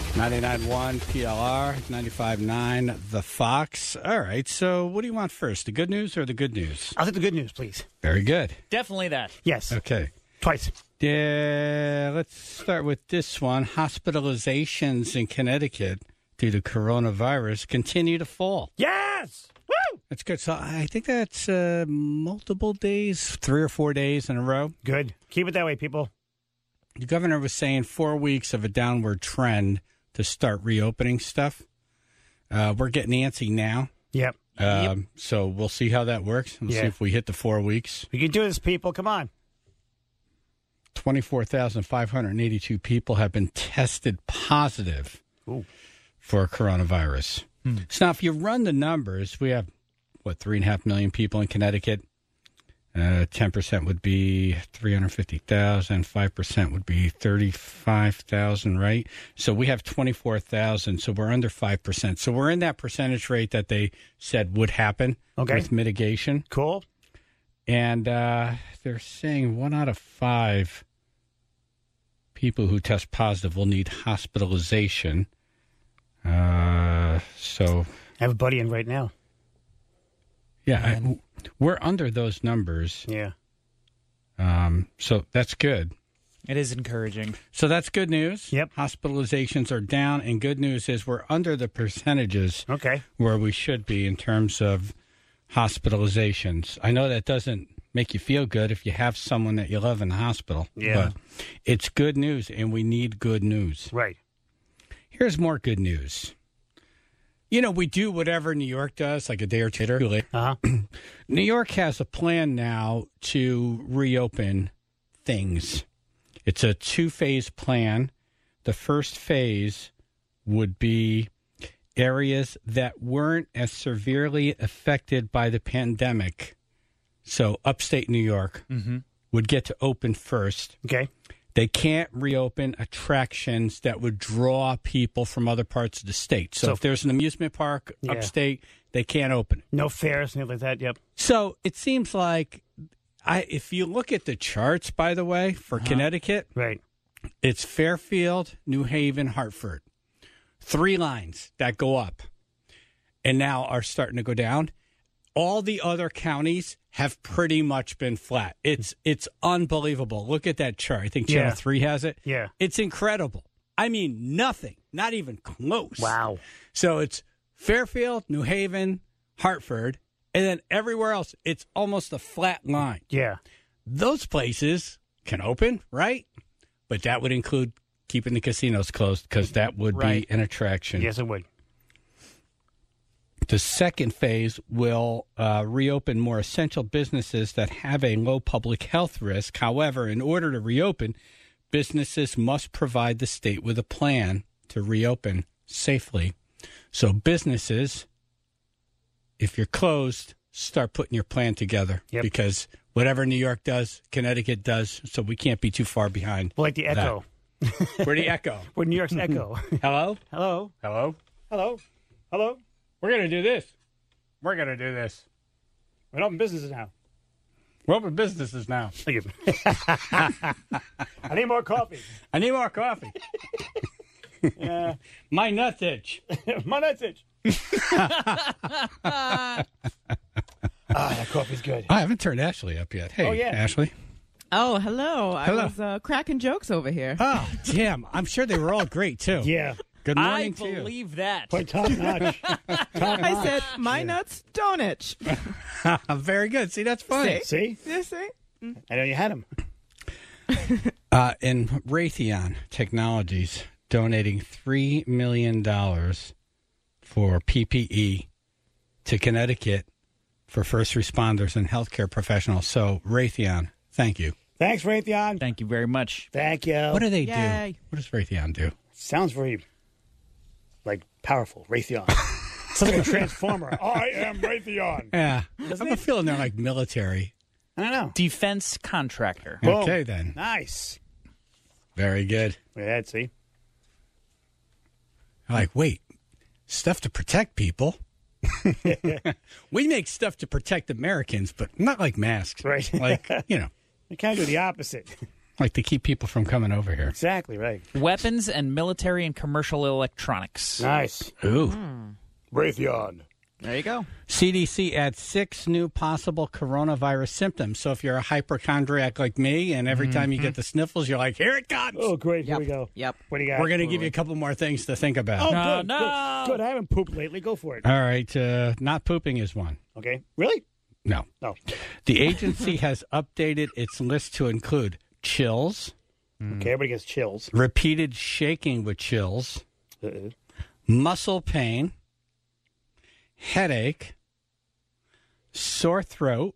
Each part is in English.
99.1 PLR, 95.9 The Fox. All right, so what do you want first, the good news or the good news? I'll take the good news, please. Very good. Definitely that. Yes. Okay. Twice. Yeah, let's start with this one. Hospitalizations in Connecticut due to coronavirus continue to fall. Yes! Woo! That's good. So I think that's multiple days, 3 or 4 days in a row. Good. Keep it that way, people. The governor was saying 4 weeks of a downward trend to start reopening stuff. We're getting antsy now. Yep. So we'll see how that works. We'll see if we hit the 4 weeks. We can do this, people. Come on. 24,582 people have been tested positive for coronavirus. So now if you run the numbers, we have, 3.5 million people in Connecticut. 10% would be 350,000. 5% would be 35,000, right? So we have 24,000. So we're under 5%. So we're in that percentage rate that they said would happen with mitigation. Cool. And they're saying 1 out of 5 people who test positive will need hospitalization. So I have a buddy in right now. Yeah, we're under those numbers. Yeah. So that's good. It is encouraging. So that's good news. Yep. Hospitalizations are down, and good news is we're under the percentages where we should be in terms of hospitalizations. I know that doesn't make you feel good if you have someone that you love in the hospital. Yeah. But it's good news, and we need good news. Right. Here's more good news. You know, we do whatever New York does, like a day or two later. Uh-huh. New York has a plan now to reopen things. It's a 2-phase plan. The first phase would be areas that weren't as severely affected by the pandemic. So upstate New York would get to open first. Okay. They can't reopen attractions that would draw people from other parts of the state. So if there's an amusement park upstate, they can't open it. No fairs, anything like that, yep. So it seems like, if you look at the charts, by the way, for Connecticut, it's Fairfield, New Haven, Hartford. 3 lines that go up and now are starting to go down. All the other counties have pretty much been flat. It's unbelievable. Look at that chart. I think Channel 3 has it. Yeah. It's incredible. I mean, nothing. Not even close. Wow. So it's Fairfield, New Haven, Hartford, and then everywhere else, it's almost a flat line. Yeah. Those places can open, right? But that would include keeping the casinos closed because that would be an attraction. Yes, it would. The second phase will reopen more essential businesses that have a low public health risk. However, in order to reopen, businesses must provide the state with a plan to reopen safely. So businesses, if you're closed, start putting your plan together because whatever New York does, Connecticut does, so we can't be too far behind. Well, like the Echo. We're the Echo. We're New York's Echo. Hello? Hello? Hello? Hello? Hello? We're going to do this. We're going to do this. We're open businesses now. We're open businesses now. Thank you. I need more coffee. I need more coffee. My nuts itch. My nuts itch. That coffee's good. I haven't turned Ashley up yet. Hey, Ashley. Oh, hello. Hello. I was cracking jokes over here. Oh, damn. I'm sure they were all great, too. Yeah. Good morning to I you. believe that. Quite top notch. I said, my nuts don't itch. Very good. See, that's funny. See? Yeah, see? I know you had them. And Raytheon Technologies donating $3 million for PPE to Connecticut for first responders and healthcare professionals. So, Raytheon, thank you. Thanks, Raytheon. Thank you very much. Thank you. What do they Yay. do? What does Raytheon do? Sounds very, powerful. Raytheon. Sounds like a transformer. I am Raytheon. Yeah. I'm a feeling they're like military. I don't know. Defense contractor. Boom. Okay, then. Nice. Very good. Yeah, see? Like, wait, stuff to protect people? We make stuff to protect Americans, but not like masks. Right. Like, They kind of do the opposite. Like to keep people from coming over here. Exactly right. Weapons and military and commercial electronics. Nice. Ooh. Raytheon. There you go. CDC adds 6 new possible coronavirus symptoms. So if you're a hypochondriac like me, and every time you get the sniffles, you're like, here it comes. Oh, great. Here we go. Yep. What do you got? We're going to give you a couple more things to think about. Oh, No, good, no. Good. I haven't pooped lately. Go for it. All right. Not pooping is one. Okay. Really? No. No. The agency has updated its list to include chills, Okay, everybody gets chills. repeated shaking with chills, muscle pain, headache, sore throat,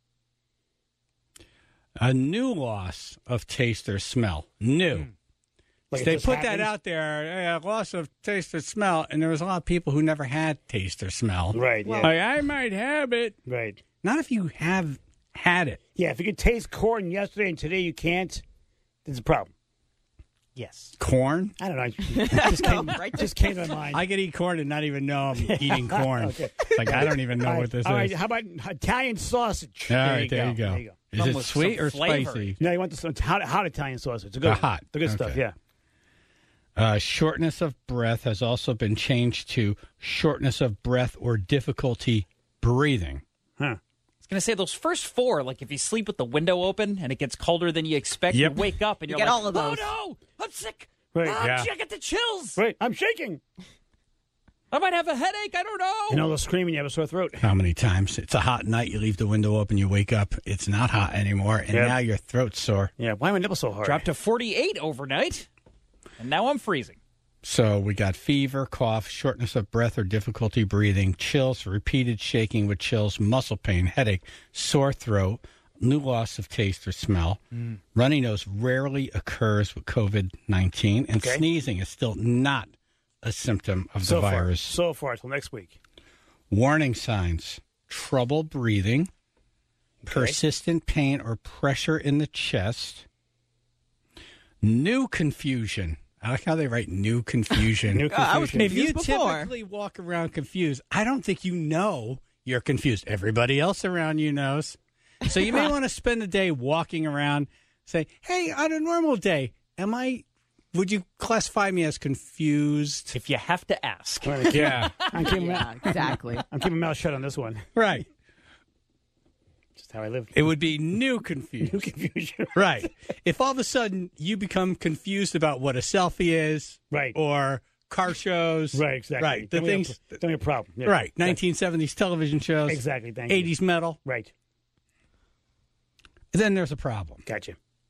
a new loss of taste or smell. New. Like it They just put that happens? out there, loss of taste or smell, and there was a lot of people who never had taste or smell. Right, yeah. Like, I might have it. Right. Not if you have had it. Yeah, if you could taste corn yesterday and today you can't, there's a problem. Yes. Corn? I don't know. It just came to my mind. I could eat corn and not even know I'm eating corn. Like, I don't even know All what this all right, is. how about Italian sausage? All right, there you go. There you go. Is Some it with sweet some or flavor. spicy? No, you want the hot Italian sausage. The good, Hot. the good stuff. Okay. Yeah. Shortness of breath has also been changed to shortness of breath or difficulty breathing. Huh. I was going to say those first 4, like if you sleep with the window open and it gets colder than you expect, Yep. you wake up and you're get like, all of those. oh no, I'm sick. Right, yeah. I get the chills. Right. I'm shaking. I might have a headache. I don't know. And all the screaming, you have a sore throat. How many times? It's a hot night, you leave the window open, you wake up, it's not hot anymore, and Yep. now your throat's sore. Yeah. Why are my nipples so hard? Dropped to 48 overnight, and now I'm freezing. So we got fever, cough, shortness of breath or difficulty breathing, chills, repeated shaking with chills, muscle pain, headache, sore throat, new loss of taste or smell. Runny nose rarely occurs with COVID-19, and Okay. sneezing is still not a symptom of the so virus. So far, till next week. Warning signs: trouble breathing, persistent pain or pressure in the chest, new confusion. I like how they write new confusion. New I was confusion. If you confused before. typically walk around confused, I don't think you know you're confused. Everybody else around you knows. So you may want to spend the day walking around, say, hey, on a normal day, would you classify me as confused? If you have to ask. Yeah. I'm keeping, Yeah, exactly. I'm keeping my mouth shut on this one. Right. Just how I live. It would be new confused. New confusion. Right. If all of a sudden you become confused about what a selfie is, Right. or car shows, Right, exactly. right, the Then we have- things, then we have a problem. Yeah. right, 1970s television shows, Exactly. Thank you. 80s metal, Right. then there's a problem. Gotcha.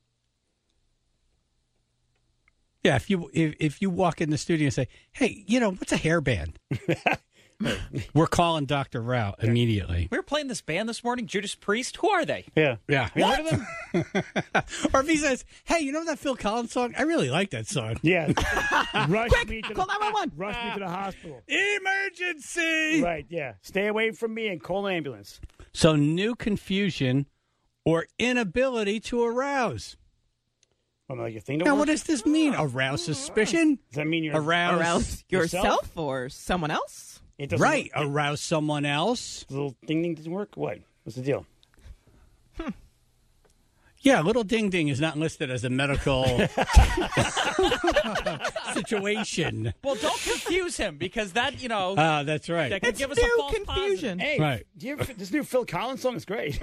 Yeah, if you walk in the studio and say, "Hey, what's a hairband?" We're calling Dr. Rao immediately. We were playing this band this morning, Judas Priest. Who are they? Yeah. Yeah. You heard of them? Or if he says, "Hey, you know that Phil Collins song? I really like that song." Yeah. Rush me to call 911. Rush me to the hospital. Emergency. Right. Yeah. Stay away from me and call an ambulance. So new confusion or inability to arouse. Well, like your thing to Now, work? what does this mean? Arouse suspicion? Does that mean you're Arouse, Arouse Yourself? yourself or someone else? It doesn't right? work. Arouse someone else? The little ding ding doesn't work. What? What's the deal? Yeah, little ding ding is not listed as a medical situation. Well, don't confuse him because that, That's right. that could It's give us a new false confusion. Hey, Right. do you ever, this new Phil Collins song is great.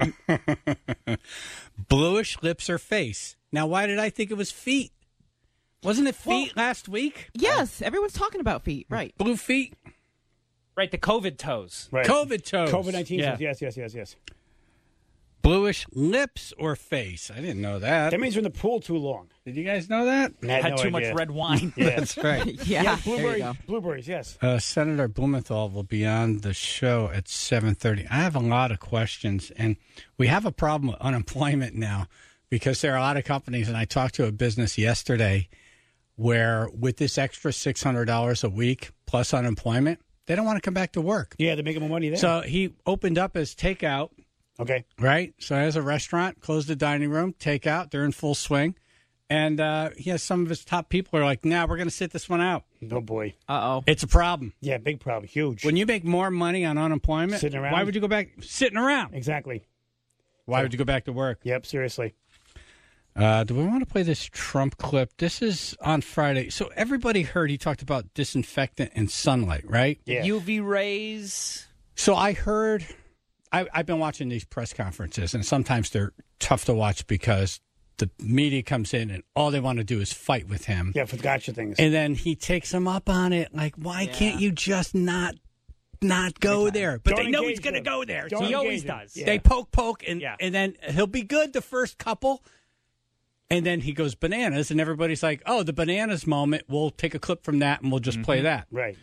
Bluish lips or face. Now, why did I think it was feet? Wasn't it feet last week? Yes, everyone's talking about feet. Right. Blue feet? positive. Right, the COVID toes. Right. COVID toes. COVID-19. Yeah. Yes. Bluish lips or face. I didn't know that. That means you're in the pool too long. Did you guys know that? I Had no too idea. much red wine. Yeah. That's right. Yeah. Yeah, there you blueberries. go. Blueberries, yes. Senator Blumenthal will be on the show at 7:30. I have a lot of questions, and we have a problem with unemployment now because there are a lot of companies, and I talked to a business yesterday where with this extra $600 a week plus unemployment, they don't want to come back to work. Yeah, they're making more money there. So he opened up as takeout, okay. right? So as a restaurant, closed the dining room, takeout, they're in full swing. And he has some of his top people are like, nah, we're going to sit this one out. Oh, boy. Uh-oh. It's a problem. Yeah, big problem. Huge. When you make more money on unemployment, Sitting around? why would you go back sitting around? Exactly. Why would you go back to work? Yep, seriously. Do we want to play this Trump clip? This is on Friday. So everybody heard he talked about disinfectant and sunlight, right? Yeah. UV rays. So I heard, I've been watching these press conferences, and sometimes they're tough to watch because the media comes in and all they want to do is fight with him. Yeah, for gotcha things. And then he takes them up on it. Like, why can't you just not go there? But Don't they know engage he's going to them. go there. Don't So He always engage them. does. Yeah. they poke, and then he'll be good the first couple. And then he goes bananas, and everybody's like, oh, the bananas moment, we'll take a clip from that and we'll just play that. Right.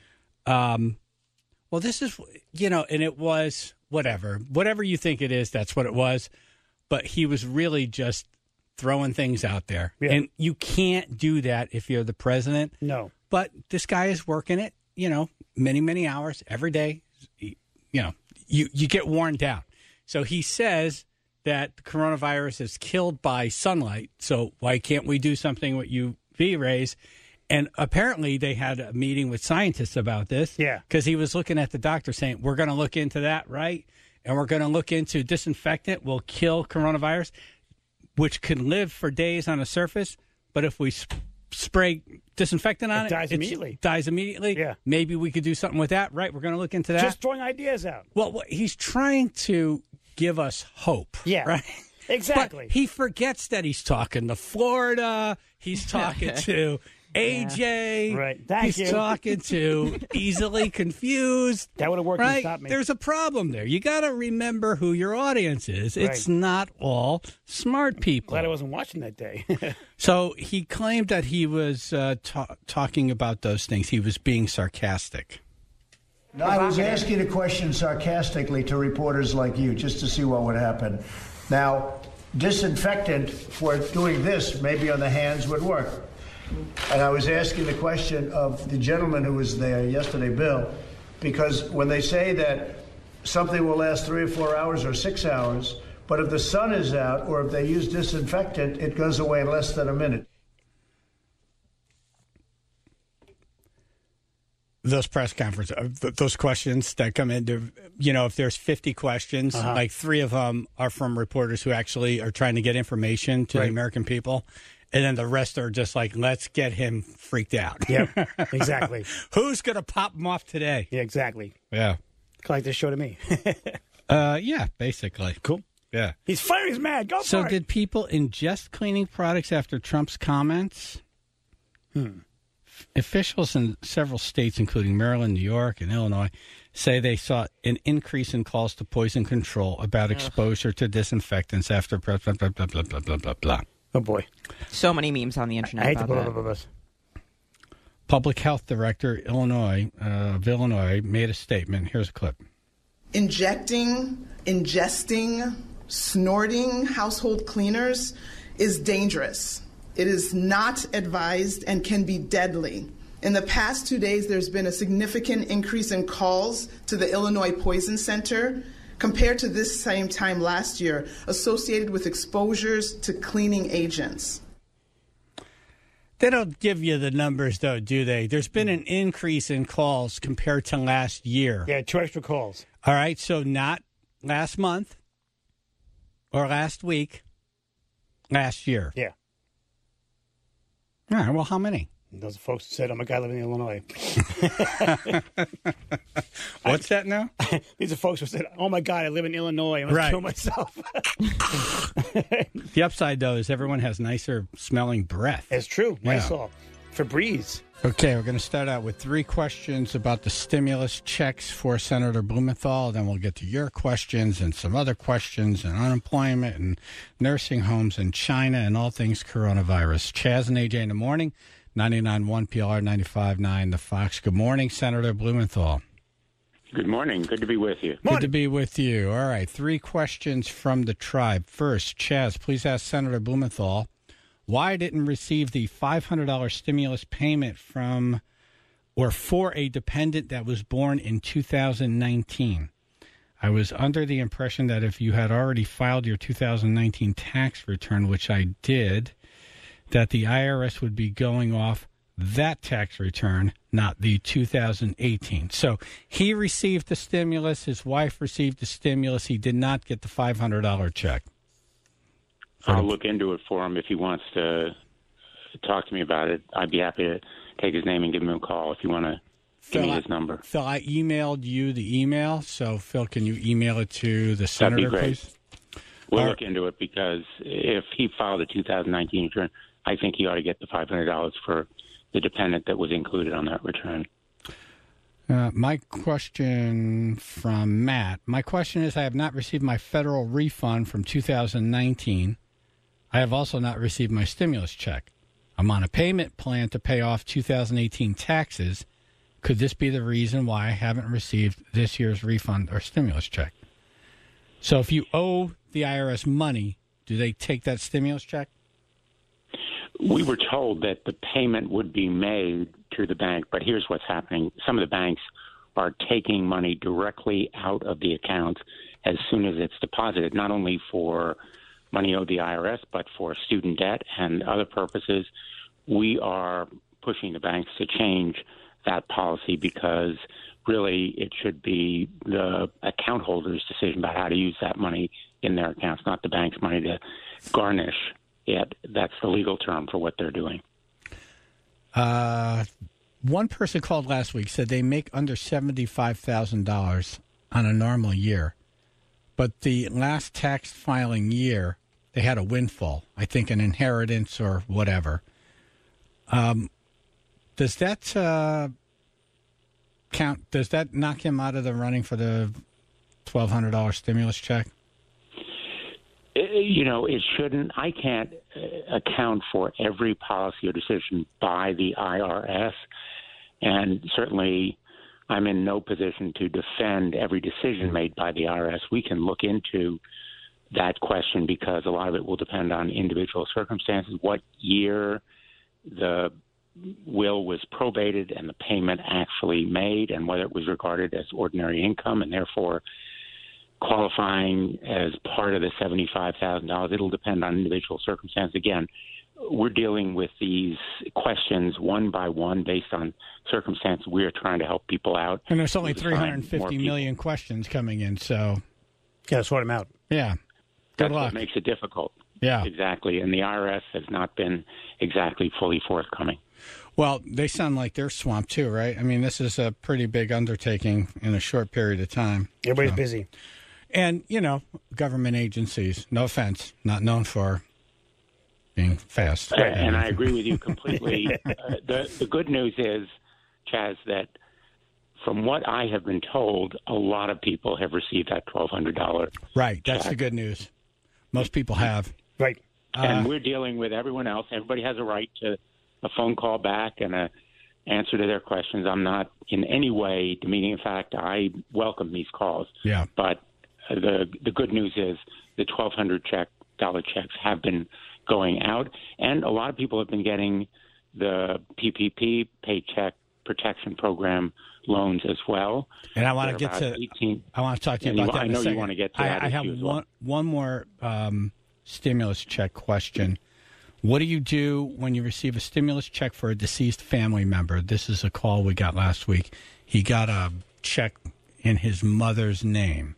Well, this is, and it was whatever you think it is, that's what it was. But he was really just throwing things out there. Yeah. And you can't do that if you're the president. No. But this guy is working it, many, many hours every day. You get worn down. So he says that the coronavirus is killed by sunlight. So why can't we do something with UV rays? And apparently they had a meeting with scientists about this. Yeah. Because he was looking at the doctor saying, we're going to look into that, right? And we're going to look into disinfectant will kill coronavirus, which can live for days on a surface. But if we spray disinfectant on it, dies immediately. Dies immediately. Yeah. Maybe we could do something with that, right? We're going to look into that. Just throwing ideas out. Well, he's trying to give us hope. Yeah. Right? Exactly. But he forgets that he's talking to Florida. He's talking to AJ. Right. Thank you. He's talking to easily confused. That would have worked Right? to stop me. There's a problem there. You got to remember who your audience is. It's Right. not all smart people. Glad I wasn't watching that day. So he claimed that he was talking about those things. He was being sarcastic. No, I was asking a question sarcastically to reporters like you just to see what would happen. Now, disinfectant for doing this, maybe on the hands, would work. And I was asking the question of the gentleman who was there yesterday, Bill, because when they say that something will last 3 or 4 hours or 6 hours, but if the sun is out or if they use disinfectant, it goes away in less than a minute. Those press conferences, those questions that come into, if there's 50 questions, like 3 of them are from reporters who actually are trying to get information to the American people. And then the rest are just like, let's get him freaked out. Yeah, exactly. Who's going to pop him off today? Yeah, exactly. Yeah. Like this show to me. Yeah, basically. Cool. Yeah. He's fired. He's mad. Go So for it. did people ingest cleaning products after Trump's comments? Officials in several states, including Maryland, New York, and Illinois, say they saw an increase in calls to poison control about exposure to disinfectants after blah, blah, blah, blah, blah, blah, blah, blah. Oh, boy. So many memes on the internet I hate to about blah, blah, that. blah, blah. Public Health Director of Illinois made a statement. Here's a clip. Injecting, ingesting, snorting household cleaners is dangerous. It is not advised and can be deadly. In the past 2 days, there's been a significant increase in calls to the Illinois Poison Center compared to this same time last year, associated with exposures to cleaning agents. They don't give you the numbers, though, do they? There's been an increase in calls compared to last year. Yeah, 2 extra calls. All right, so not last month or last week, last year. Yeah. All right, well, how many? And those folks said, oh, my God, I live in Illinois. What's that now? These are folks who said, oh, my God, I live in Illinois. I must kill myself. The upside, though, is everyone has nicer smelling breath. It's true. Yeah. Lysol. Febreze. Okay, we're going to start out with 3 questions about the stimulus checks for Senator Blumenthal. Then we'll get to your questions and some other questions and unemployment and nursing homes in China and all things coronavirus. Chaz and AJ in the morning, 99.1 PLR, 95.9 The Fox. Good morning, Senator Blumenthal. Good morning. Good to be with you. Good to be with you. All right, 3 questions from the tribe. First, Chaz, please ask Senator Blumenthal why I didn't receive the $500 stimulus payment from or for a dependent that was born in 2019. I was under the impression that if you had already filed your 2019 tax return, which I did, that the IRS would be going off that tax return, not the 2018. So he received the stimulus. His wife received the stimulus. He did not get the $500 check. I'll look into it for him if he wants to talk to me about it. I'd be happy to take his name and give him a call if you want to give me his number. Phil, I emailed you the email. So, Phil, can you email it to the senator, That'd be great. please? We'll look into it because if he filed a 2019 return, I think he ought to get the $500 for the dependent that was included on that return. My question from Matt. My question is, I have not received my federal refund from 2019. I have also not received my stimulus check. I'm on a payment plan to pay off 2018 taxes. Could this be the reason why I haven't received this year's refund or stimulus check? So if you owe the IRS money, do they take that stimulus check? We were told that the payment would be made to the bank, but here's what's happening. Some of the banks are taking money directly out of the account as soon as it's deposited, not only for money owed the IRS, but for student debt and other purposes. We are pushing the banks to change that policy because really it should be the account holder's decision about how to use that money in their accounts, not the bank's money to garnish it. That's the legal term for what they're doing. One person called last week, said they make under $75,000 on a normal year, but the last tax filing year, they had a windfall, I think an inheritance or whatever. Does that count? Does that knock him out of the running for the $1,200 stimulus check? You know, it shouldn't. I can't account for every policy or decision by the IRS, and certainly I'm in no position to defend every decision made by the IRS. We can look into that question because a lot of it will depend on individual circumstances, what year the will was probated and the payment actually made, and whether it was regarded as ordinary income and therefore qualifying as part of the $75,000. It'll depend on individual circumstances. Again, we're dealing with these questions one by one based on circumstance. We are trying to help people out. And there's only 350 million questions coming in, so Yeah, sort them out. yeah. That's Good luck. what makes it difficult. Yeah. Exactly. And the IRS has not been exactly fully forthcoming. Well, they sound like they're swamped too, right? I mean, this is a pretty big undertaking in a short period of time. Everybody's busy. And, you know, government agencies, no offense, not known for being fast. And I agree with you completely. The good news is, Chaz, that from what I have been told, a lot of people have received that $1,200. Right. That's the good news. Most people have. Right. And we're dealing with everyone else. Everybody has a right to a phone call back and a answer to their questions. I'm not in any way demeaning. In fact, I welcome these calls. Yeah. But the good news is the $1,200 checks have been going out, and a lot of people have been getting the PPP, Paycheck Protection Program loans as well. And I want to get to 18, I want to talk to you about that. I know you want to get to that. I have one more stimulus check question. What do you do when you receive a stimulus check for a deceased family member? This is a call we got last week. He got a check in his mother's name.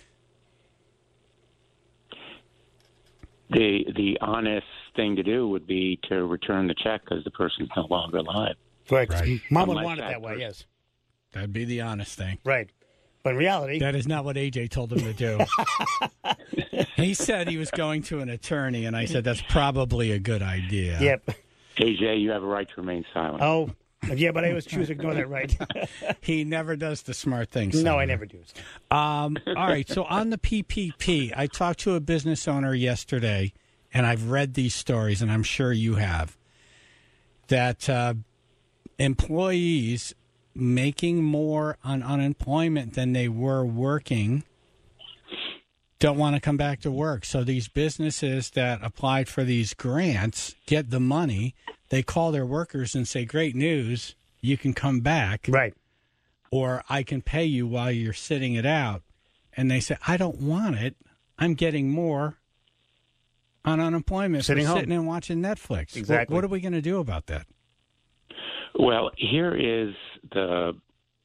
The honest thing to do would be to return the check because the person's no longer alive. Right. Mom would Unless want it that that way, yes. That'd be the honest thing. Right. But in reality, That is not what AJ told him to do. He said he was going to an attorney, and I said that's probably a good idea. yep. AJ, you have a right to remain silent. Oh, yeah, but I always choose to ignore that, right? He never does the smart things. No, I never do. All right, so on the PPP, I talked to a business owner yesterday, and I've read these stories, and I'm sure you have, that employees making more on unemployment than they were working don't want to come back to work. So these businesses that applied for these grants get the money. They call their workers and say, great news, you can come back. Right. Or I can pay you while you're sitting it out. And they say, I don't want it. I'm getting more on unemployment Sitting for home. sitting and watching Netflix. Exactly. What are we going to do about that? Well, here is the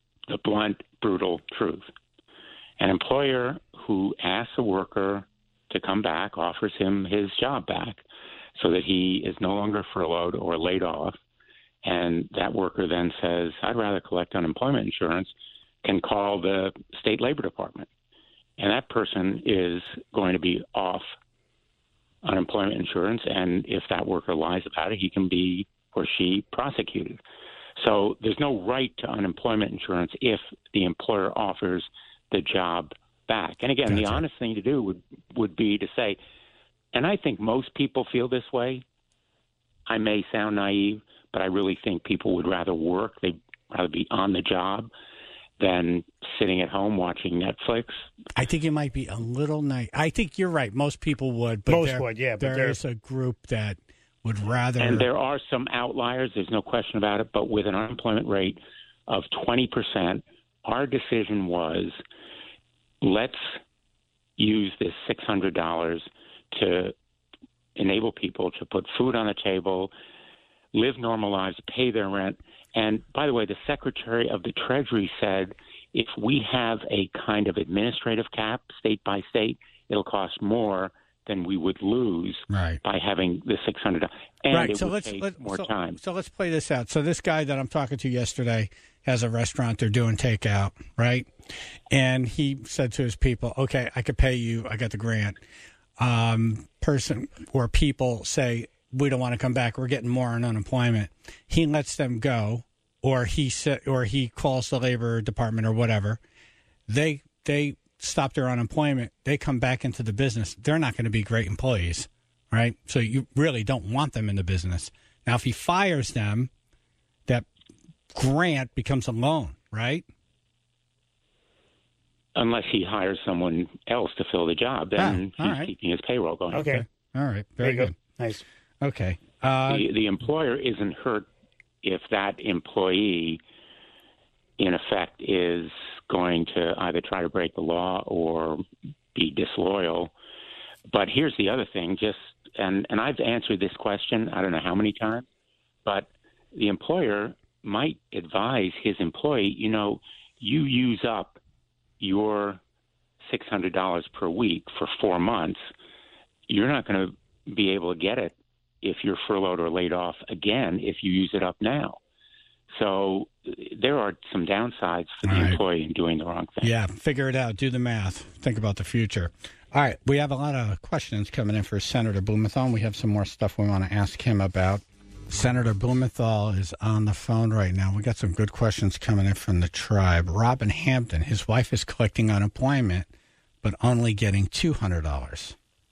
blunt, brutal truth. An employer who asks a worker to to come back, offers him his job back so that he is no longer furloughed or laid off. And that worker then says, I'd rather collect unemployment insurance, can call the state labor department. And that person is going to be off unemployment insurance. And if that worker lies about it, he can be or she prosecuted. So there's no right to unemployment insurance if the employer offers the job back. And again, the honest thing to do would be to say, and I think most people feel this way. I may sound naive, but I really think people would rather work. They'd rather be on the job than sitting at home watching Netflix. I think it might be a little naive. I think you're right. Most people would. But most would, yeah. But there is a group that would rather. And there are some outliers. There's no question about it. But with an unemployment rate of 20%, our decision was, let's use this $600 to enable people to put food on the table, live normal lives, pay their rent. And by the way, the Secretary of the Treasury said if we have a kind of administrative cap state by state, it'll cost more than we would lose by having the $600. And it would take more time. So let's play this out. So this guy that I'm talking to yesterday has a restaurant. They're doing takeout, right? And he said to his people, okay, I could pay you. I got the grant. Person or people say, we don't want to come back. We're getting more on unemployment. He lets them go, or he calls the labor department or whatever. They stop their unemployment. They come back into the business. They're not going to be great employees, right? So you really don't want them in the business. Now, if he fires them, that grant becomes a loan, right? Unless he hires someone else to fill the job, then he's keeping his payroll going. Okay. All right. Very good. Nice. Okay. The employer isn't hurt if that employee, in effect, is going to either try to break the law or be disloyal. But here's the other thing, and I've answered this question I don't know how many times, but the employer might advise his employee, you use up your $600 per week for 4 months. You're not going to be able to get it if you're furloughed or laid off again if you use it up now. So there are some downsides for the employee in doing the wrong thing. Yeah, figure it out. Do the math. Think about the future. All right, we have a lot of questions coming in for Senator Blumenthal, and we have some more stuff we want to ask him about. Senator Blumenthal is on the phone right now. We got some good questions coming in from the tribe. Robin Hampton, his wife is collecting unemployment, but only getting $200.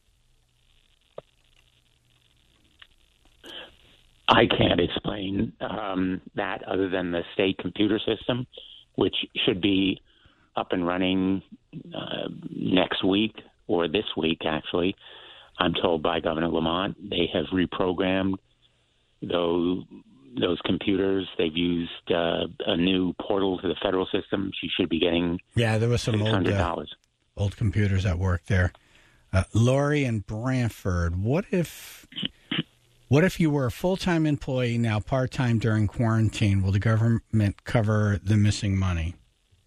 I can't explain that other than the state computer system, which should be up and running next week or this week, actually. I'm told by Governor Lamont they have reprogrammed those computers. They've used a new portal to the federal system. She should be getting there was some $600. Old computers at work there. Lori and Brantford, what if you were a full-time employee, now part-time during quarantine? Will the government cover the missing money?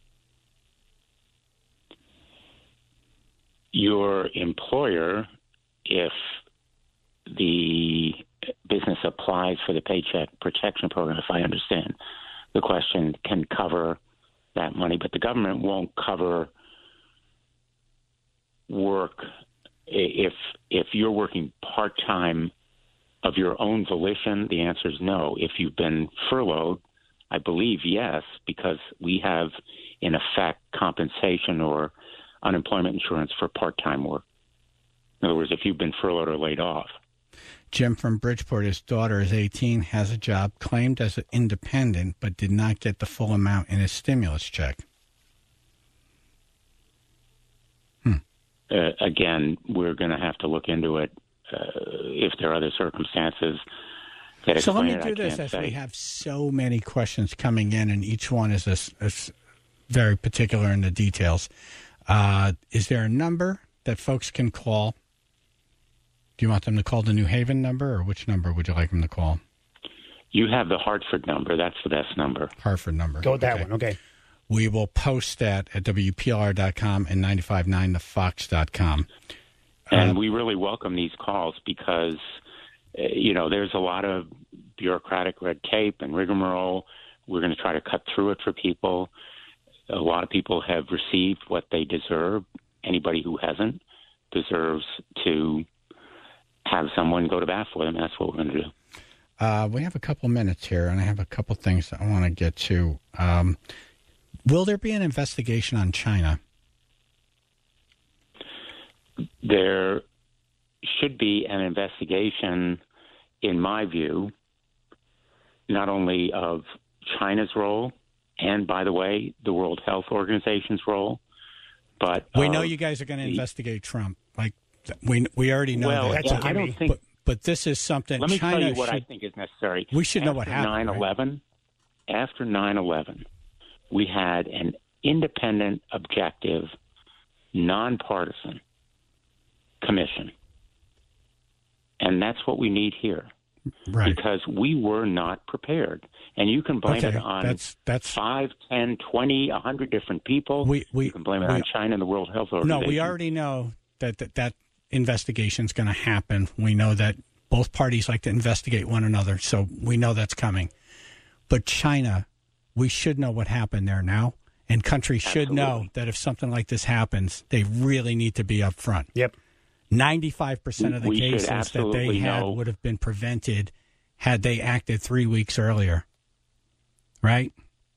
Your employer, if the business applies for the Paycheck Protection Program, if I understand the question, can cover that money. But the government won't cover work if you're working part-time of your own volition. The answer is no. If you've been furloughed, I believe yes, because we have, in effect, compensation or unemployment insurance for part-time work. In other words, if you've been furloughed or laid off. Jim from Bridgeport, his daughter is 18, has a job, claimed as an independent, but did not get the full amount in his stimulus check. Again, we're going to have to look into it if there are other circumstances that explain it. So let me do this, as we have so many questions coming in, and each one is very particular in the details. Is there a number that folks can call? Do you want them to call the New Haven number, or which number would you like them to call? You have the Hartford number. That's the best number. Hartford number. Go with that one. Okay. We will post that at WPLR.com and 95.9thefox.com. And we really welcome these calls because, there's a lot of bureaucratic red tape and rigmarole. We're going to try to cut through it for people. A lot of people have received what they deserve. Anybody who hasn't deserves to have someone go to bat for them. That's what we're going to do. We have a couple minutes here, and I have a couple things that I want to get to. Will there be an investigation on China? There should be an investigation, in my view, not only of China's role and, by the way, the World Health Organization's role, but we know you guys are going to investigate Trump. Like we already know that. That's I don't think. But this is something. Let me China tell you what I think is necessary. We should know what happened. 9/11, right? After 9/11, we had an independent, objective, nonpartisan commission, and that's what we need here. Right. Because we were not prepared. And you can blame it on that's 5, 10, 20, 100 different people. You can blame it on China and the World Health Organization. No, we already know that investigation is going to happen. We know that both parties like to investigate one another, so we know that's coming. But China, we should know what happened there now. And countries should know that if something like this happens, they really need to be up front. Yep. 95% of the cases that they had would have been prevented had they acted 3 weeks earlier. Right?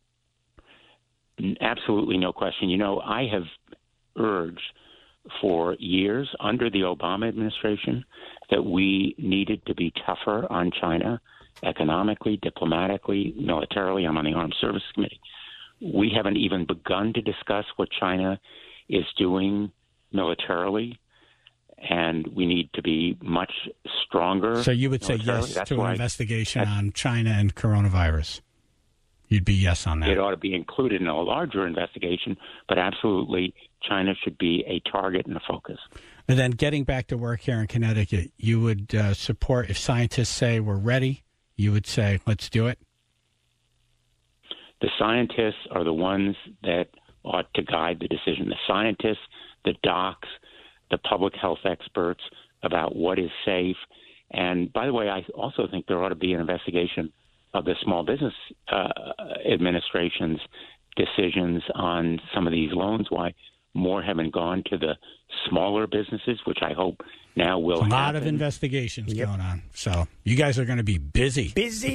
Absolutely no question. I have urged for years under the Obama administration that we needed to be tougher on China economically, diplomatically, militarily. I'm on the Armed Services Committee. We haven't even begun to discuss what China is doing militarily. And we need to be much stronger. So you would say yes to an investigation on China and coronavirus? You'd be yes on that? It ought to be included in a larger investigation, but absolutely China should be a target and a focus. And then getting back to work here in Connecticut, you would support, if scientists say we're ready, you would say let's do it? The scientists are the ones that ought to guide the decision. The scientists, the docs, the public health experts about what is safe. And by the way, I also think there ought to be an investigation of the Small Business Administration's decisions on some of these loans, why more haven't gone to the smaller businesses, which I hope now will happen. A lot of investigations going on. So you guys are going to be busy. Busy.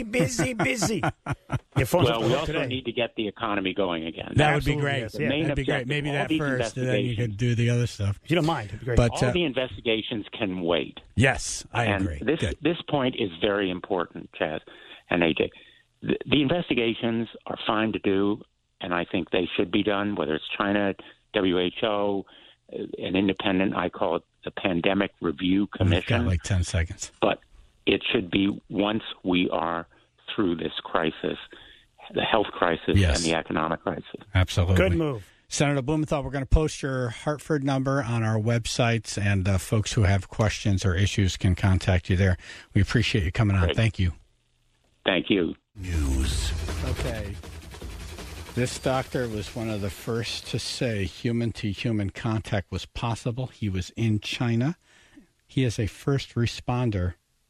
Well, we also need to get the economy going again. That would be great. Yes. That'd be great. Maybe that first, and then you could do the other stuff. If you don't mind, it'd be great. But, all the investigations can wait. Yes, I agree. This point is very important, Chaz and AJ. The investigations are fine to do, and I think they should be done, whether it's China, WHO, an independent, I call it the Pandemic Review Commission. We've got like 10 seconds. But it should be once we are through this crisis, the health crisis and the economic crisis. Absolutely. Good move. Senator Blumenthal, we're going to post your Hartford number on our websites, and folks who have questions or issues can contact you there. We appreciate you coming on. Great. Thank you. Thank you. News. Okay. This doctor was one of the first to say human-to-human contact was possible. He was in China. He is a first responder.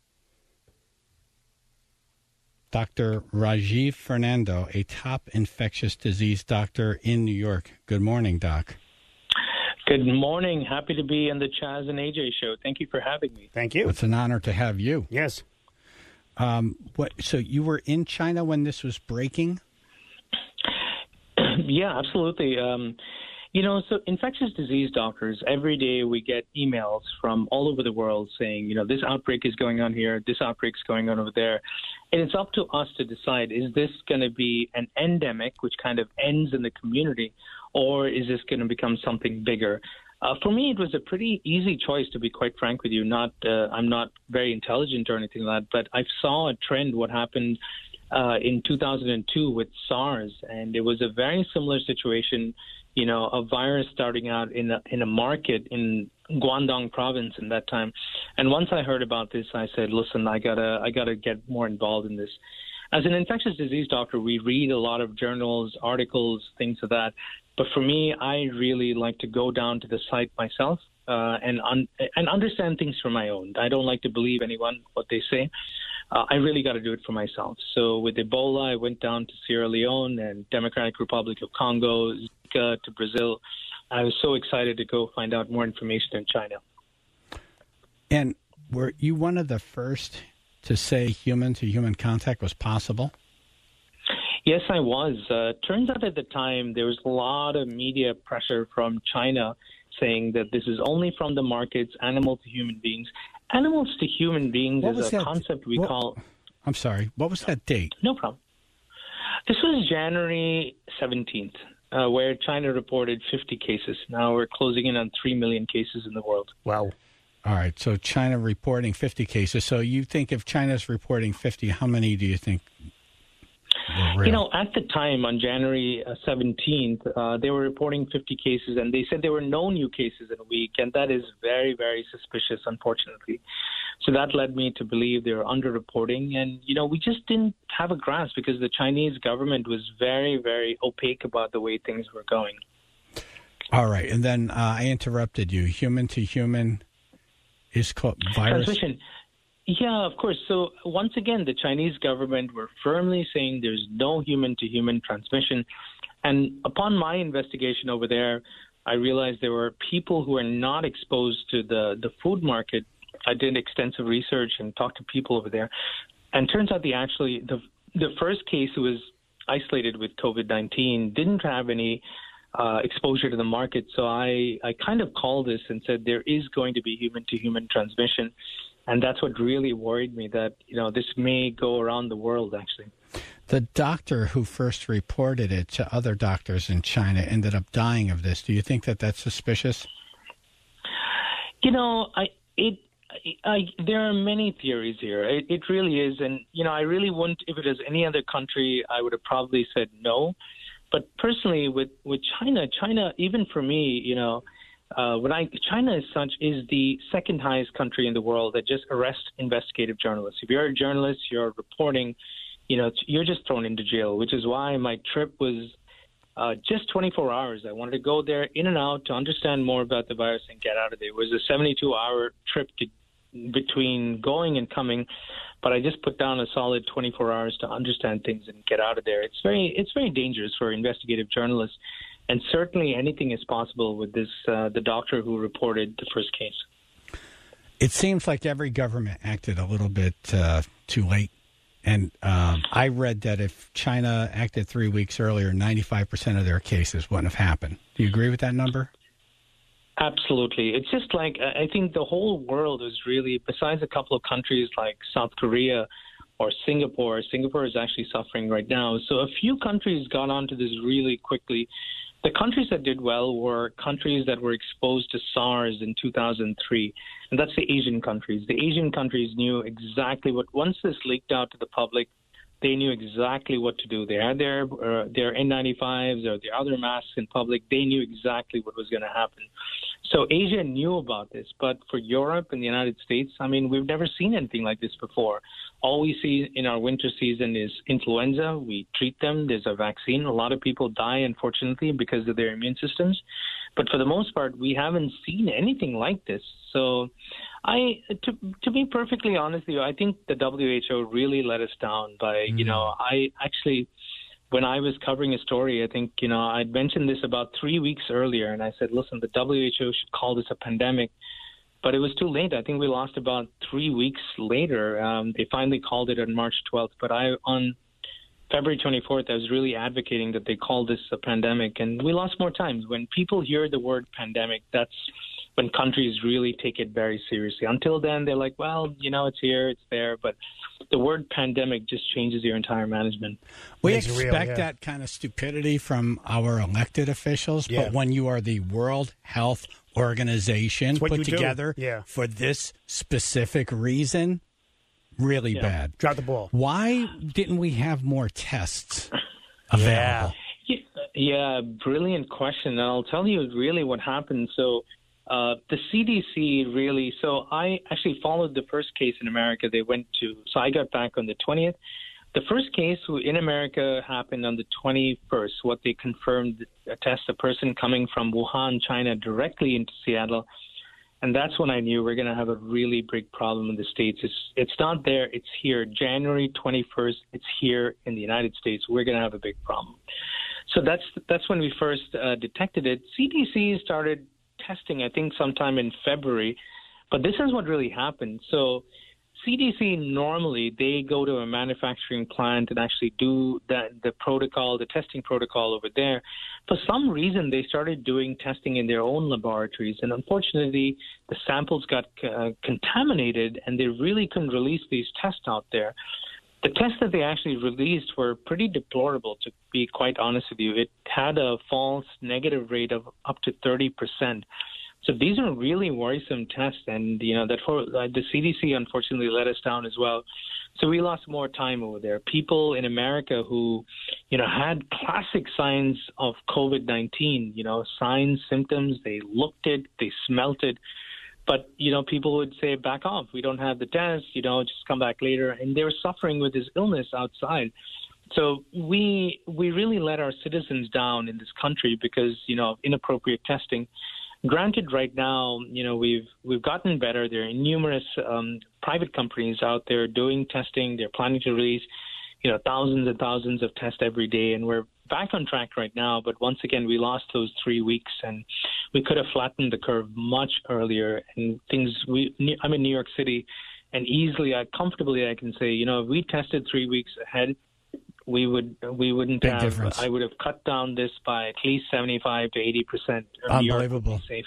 Dr. Rajiv Fernando, a top infectious disease doctor in New York. Good morning, Doc. Good morning. Happy to be on the Chaz and AJ show. Thank you for having me. Thank you. It's an honor to have you. Yes. So you were in China when this was breaking? Yeah, absolutely. So infectious disease doctors, every day we get emails from all over the world saying, this outbreak is going on here, this outbreak is going on over there. And it's up to us to decide, is this going to be an endemic, which kind of ends in the community, or is this going to become something bigger? For me, it was a pretty easy choice, to be quite frank with you. I'm not very intelligent or anything like that, but I saw a trend, what happened in 2002 with SARS, and it was a very similar situation, a virus starting out in a market in Guangdong province in that time. And once I heard about this, I said, listen, I gotta get more involved in this. As an infectious disease doctor, we read a lot of journals, articles, things of that. But for me, I really like to go down to the site myself and understand things for my own. I don't like to believe anyone what they say. I really got to do it for myself. So with Ebola, I went down to Sierra Leone and Democratic Republic of Congo, Zika to Brazil. I was so excited to go find out more information in China. And were you one of the first to say human-to-human contact was possible? Yes, I was. Turns out at the time there was a lot of media pressure from China saying that this is only from the markets, animal to human beings. Animals to human beings is a concept we call... I'm sorry. What was that date? No problem. This was January 17th, where China reported 50 cases. Now we're closing in on 3 million cases in the world. Wow. All right. So China reporting 50 cases. So you think if China's reporting 50, how many do you think were real? You know, at the time on January 17th, they were reporting 50 cases, and they said there were no new cases in a week, and that is very, very suspicious, unfortunately. So that led me to believe they were underreporting, and, you know, we just didn't have a grasp because the Chinese government was very, very opaque about the way things were going. All right. And then I interrupted you. Human to human is called virus? Transmission. Yeah, of course. So once again, the Chinese government were firmly saying there's no human-to-human transmission. And upon my investigation over there, I realized there were people who are not exposed to the food market. I did extensive research and talked to people over there. And turns out the first case who was isolated with COVID-19 didn't have any exposure to the market. So I kind of called this and said there is going to be human-to-human transmission. And that's what really worried me, that, you know, this may go around the world, actually. The doctor who first reported it to other doctors in China ended up dying of this. Do you think that that's suspicious? You know, there are many theories here. It really is. And, you know, I really wouldn't, if it was any other country, I would have probably said no. But personally, with China, even for me, you know, China is the second highest country in the world that just arrests investigative journalists. If you're a journalist, you're reporting, you know, you're just thrown into jail, which is why my trip was just 24 hours. I wanted to go there in and out to understand more about the virus and get out of there. It was a 72-hour trip between going and coming, but I just put down a solid 24 hours to understand things and get out of there. It's very dangerous for investigative journalists. And certainly anything is possible with this, the doctor who reported the first case. It seems like every government acted a little bit too late. And I read that if China acted 3 weeks earlier, 95% of their cases wouldn't have happened. Do you agree with that number? Absolutely. It's just like, I think the whole world is really, besides a couple of countries like South Korea or Singapore is actually suffering right now. So a few countries got onto this really quickly. The countries that did well were countries that were exposed to SARS in 2003, and that's the Asian countries. The Asian countries knew exactly once this leaked out to the public, they knew exactly what to do. They had their N95s or their other masks in public. They knew exactly what was going to happen. So Asia knew about this, but for Europe and the United States, I mean, we've never seen anything like this before. All we see in our winter season is influenza. We treat them. There's a vaccine. A lot of people die, unfortunately, because of their immune systems. But for the most part, we haven't seen anything like this. So to be perfectly honest with you, I think the WHO really let us down by, you know, when I was covering a story, I think, you know, I'd mentioned this about 3 weeks earlier, and I said, listen, the WHO should call this a pandemic. But it was too late. I think we lost about 3 weeks later. They finally called it on March 12th. But on February 24th, I was really advocating that they call this a pandemic. And we lost more time. When people hear the word pandemic, that's when countries really take it very seriously. Until then, they're like, well, you know, it's here, it's there. But the word pandemic just changes your entire management. We expect that kind of stupidity from our elected officials. But when you are the World Health Organization put together for this specific reason, really bad. Drop the ball. Why didn't we have more tests available? Yeah, brilliant question. And I'll tell you really what happened. So the CDC really, so I actually followed the first case in America. So I got back on the 20th. The first case in America happened on the 21st. What they confirmed, a person coming from Wuhan, China, directly into Seattle. And that's when I knew we're going to have a really big problem in the States. It's not there. It's here. January 21st, it's here in the United States. We're going to have a big problem. So that's when we first detected it. CDC started testing, I think, sometime in February. But this is what really happened. So CDC, normally, they go to a manufacturing plant and actually do the protocol, the testing protocol over there. For some reason, they started doing testing in their own laboratories. And unfortunately, the samples got contaminated, and they really couldn't release these tests out there. The tests that they actually released were pretty deplorable, to be quite honest with you. It had a false negative rate of up to 30%. So these are really worrisome tests, and the CDC unfortunately let us down as well. So we lost more time over there. People in America who, had classic signs of COVID-19, signs, symptoms, they looked it, they smelt it, but people would say, back off, we don't have the test, just come back later, and they were suffering with this illness outside. So we really let our citizens down in this country because of inappropriate testing. Granted, right now, we've gotten better. There are numerous private companies out there doing testing. They're planning to release, thousands and thousands of tests every day, and we're back on track right now. But once again, we lost those 3 weeks, and we could have flattened the curve much earlier. And I'm in New York City, and comfortably, I can say, if we tested 3 weeks ahead, we wouldn't Big have. Difference. I would have cut down this by at least 75 to 80%. Unbelievable. Safe.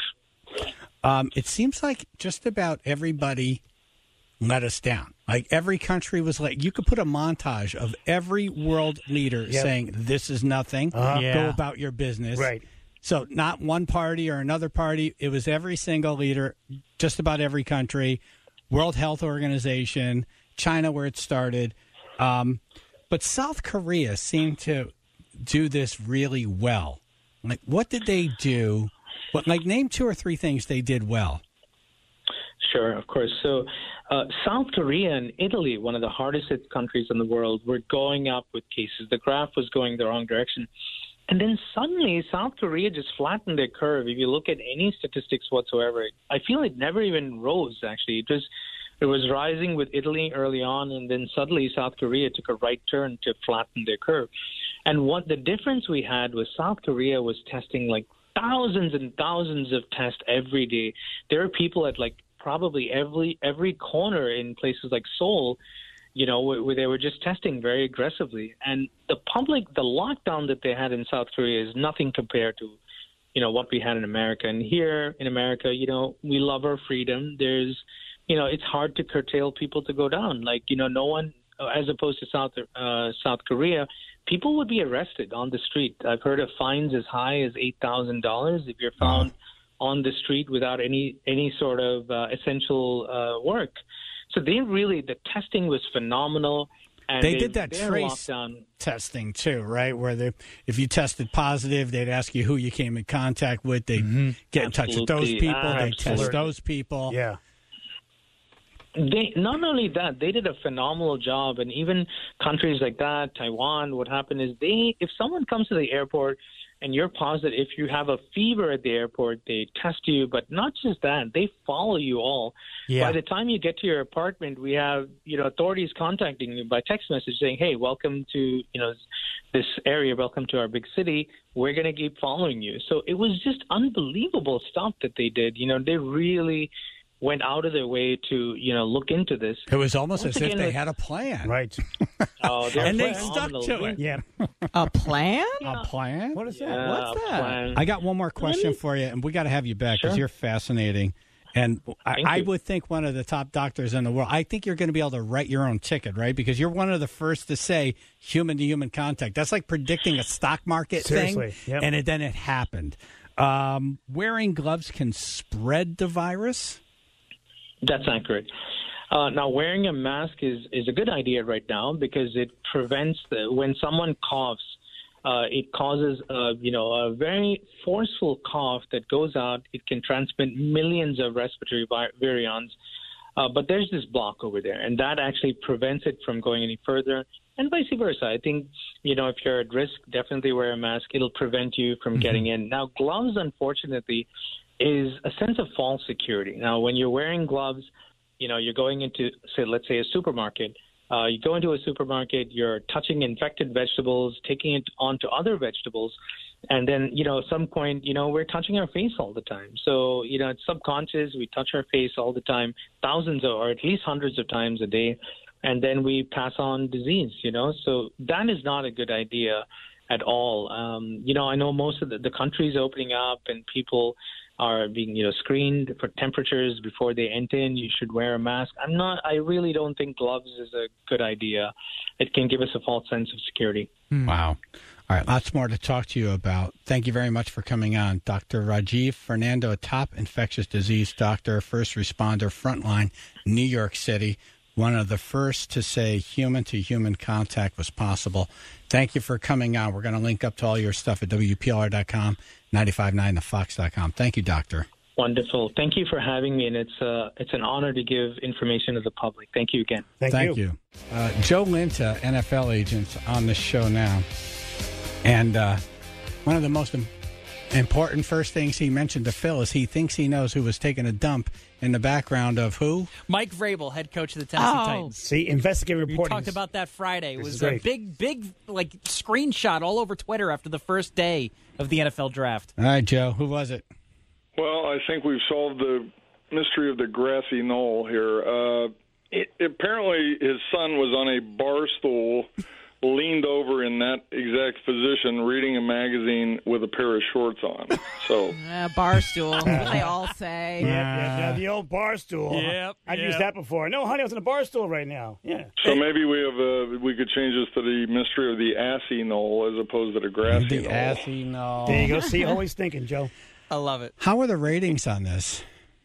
It seems like just about everybody let us down. Like every country was like, you could put a montage of every world leader saying, "This is nothing. Go about your business." Right. So not one party or another party. It was every single leader, just about every country, World Health Organization, China, where it started. But South Korea seemed to do this really well. Like, what did they do? Name 2 or 3 things they did well. Sure, of course. So South Korea and Italy, one of the hardest hit countries in the world, were going up with cases. The graph was going the wrong direction. And then suddenly South Korea just flattened their curve. If you look at any statistics whatsoever, I feel it never even rose, actually. It was rising with Italy early on, and then suddenly South Korea took a right turn to flatten their curve. And what the difference we had was South Korea was testing like thousands and thousands of tests every day. There are people at probably every corner in places like Seoul, where they were just testing very aggressively. And the lockdown that they had in South Korea is nothing compared to, what we had in America. And here in America, we love our freedom. It's hard to curtail people to go down. No one, as opposed to South Korea, people would be arrested on the street. I've heard of fines as high as $8,000 if you're found on the street without any sort of essential work. So the testing was phenomenal. And they did that trace testing too, right? Where if you tested positive, they'd ask you who you came in contact with. They'd get in touch with those people. They'd test those people. Yeah. Not only that, they did a phenomenal job, and even countries like that, Taiwan, what happened is if someone comes to the airport and you're positive, if you have a fever at the airport, they test you, but not just that, they follow you all. Yeah. By the time you get to your apartment, we have, authorities contacting you by text message saying, hey, welcome to, this area, welcome to our big city. We're going to keep following you. So it was just unbelievable stuff that they did. They really went out of their way to, look into this. It was almost as if they had a plan. Right. And they stuck to it. Yeah. A plan? A plan? What is that? Yeah, What's that? Plan. I got one more question for you, and we got to have you back because you're fascinating. And I would think one of the top doctors in the world. I think you're going to be able to write your own ticket, right? Because you're one of the first to say human-to-human contact. That's like predicting a stock market Seriously. thing. Yep. And then it happened. Wearing gloves can spread the virus? That's accurate. Now, wearing a mask is a good idea right now because it prevents when someone coughs, it causes a very forceful cough that goes out. It can transmit millions of respiratory virions, but there's this block over there, and that actually prevents it from going any further. And vice versa. I think, if you're at risk, definitely wear a mask. It'll prevent you from getting in. Now, gloves, unfortunately, is a sense of false security. Now, when you're wearing gloves, you're going into, let's say a supermarket. You go into a supermarket, you're touching infected vegetables, taking it onto other vegetables, and then, at some point, we're touching our face all the time. So, it's subconscious. We touch our face all the time, thousands or at least hundreds of times a day, and then we pass on disease, So that is not a good idea at all. I know most of the countries opening up and people are being, screened for temperatures before they enter in. You should wear a mask. I really don't think gloves is a good idea. It can give us a false sense of security. Wow. All right, lots more to talk to you about. Thank you very much for coming on. Dr. Rajiv Fernando, a top infectious disease doctor, first responder, frontline, New York City, one of the first to say human-to-human contact was possible. Thank you for coming on. We're going to link up to all your stuff at WPLR.com, 959thefox.com. Thank you, Doctor. Wonderful. Thank you for having me, and it's an honor to give information to the public. Thank you again. Thank you. Joe Linta, NFL agent, on the show now. And one of the most important first things he mentioned to Phil is he thinks he knows who was taking a dump in the background of who? Mike Vrabel, head coach of the Tennessee Titans. See, investigative reporting. We talked about that Friday. It was a big screenshot all over Twitter after the first day of the NFL draft. All right, Joe, who was it? Well, I think we've solved the mystery of the grassy knoll here. Apparently, his son was on a bar stool, leaned over in that exact position, reading a magazine with a pair of shorts on. So, bar stool, they all say. Yeah, the old bar stool. Yep. I've used that before. No, honey, I was in a bar stool right now. Yeah. So maybe we could change this to the mystery of the assy knoll as opposed to the grassy knoll. The assy knoll. There you go. See, always thinking, Joe. I love it. How are the ratings on this?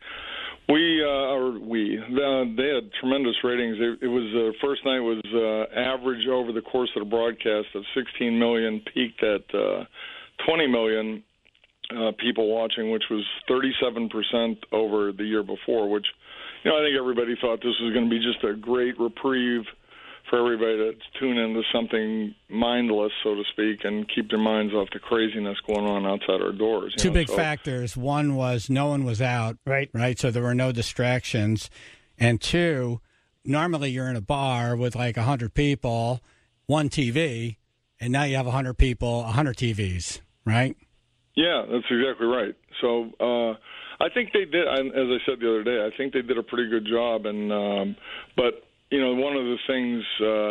They had tremendous ratings. It was first night was average over the course of the broadcast of 16 million, peaked at 20 million people watching, which was 37% over the year before, which, I think everybody thought this was going to be just a great reprieve for everybody to tune into something mindless, so to speak, and keep their minds off the craziness going on outside our doors. Two big factors. One was no one was out, right? So there were no distractions. And two, normally you're in a bar with like 100 people, one TV, and now you have 100 people, 100 TVs, right? Yeah, that's exactly right. So I think they did, as I said the other day, I think they did a pretty good job. And but one of the things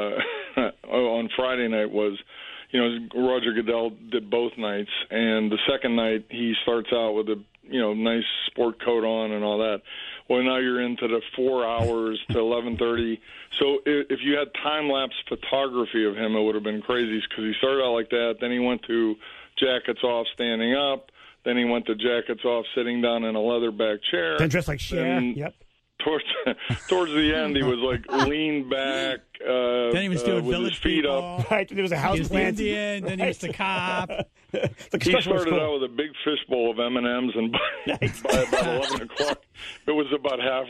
on Friday night was, Roger Goodell did both nights, and the second night he starts out with a nice sport coat on and all that. Well, now you're into the 4 hours to 11:30. So if you had time-lapse photography of him, it would have been crazy because he started out like that. Then he went to jackets off standing up. Then he went to jackets off sitting down in a leather back chair. Then dressed like Cher. Yep. Towards the end, he was like leaned back. Then he was doing with village his feet people. up. Right. There was a house plant. Indian. Then he was the cop. He started out with a big fishbowl of M&Ms, and by about 11 o'clock, it was about half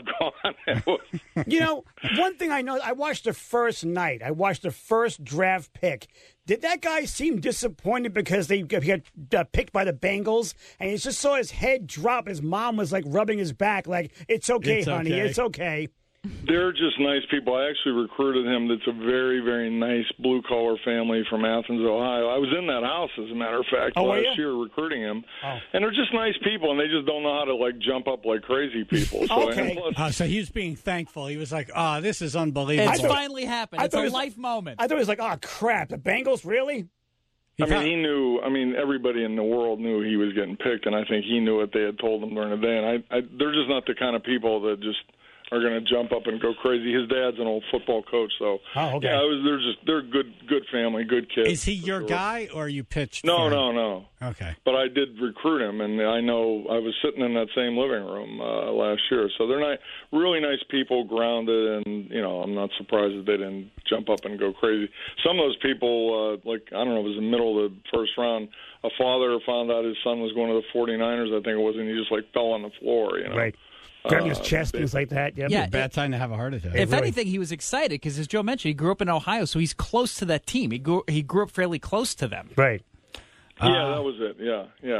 gone. One thing I know, I watched the first night. I watched the first draft pick. Did that guy seem disappointed because he got picked by the Bengals, and he just saw his head drop? His mom was like rubbing his back, like, "It's okay, honey, it's okay." They're just nice people. I actually recruited him. That's a very, very nice blue-collar family from Athens, Ohio. I was in that house, as a matter of fact, last year recruiting him. Oh. And they're just nice people, and they just don't know how to, jump up like crazy people. So, so he was being thankful. He was like, this is unbelievable. It's finally happened. It's a life moment. I thought he was like, oh, crap, the Bengals, really? He knew. Everybody in the world knew he was getting picked, and I think he knew what they had told him during the day. And they're just not the kind of people that just are going to jump up and go crazy. His dad's an old football coach, so they're good family, good kids. Is he your guy, or you pitched? No. Okay, but I did recruit him, and I know I was sitting in that same living room last year. So they're really nice people, grounded, and I'm not surprised that they didn't jump up and go crazy. Some of those people, it was the middle of the first round. A father found out his son was going to the 49ers, I think it was, and he just fell on the floor. Right. Grabbing his chest, things like that. Yep. Yeah, bad time to have a heart attack. If anything, he was excited because, as Joe mentioned, he grew up in Ohio, so he's close to that team. He grew up fairly close to them. Right. Yeah, that was it. Yeah.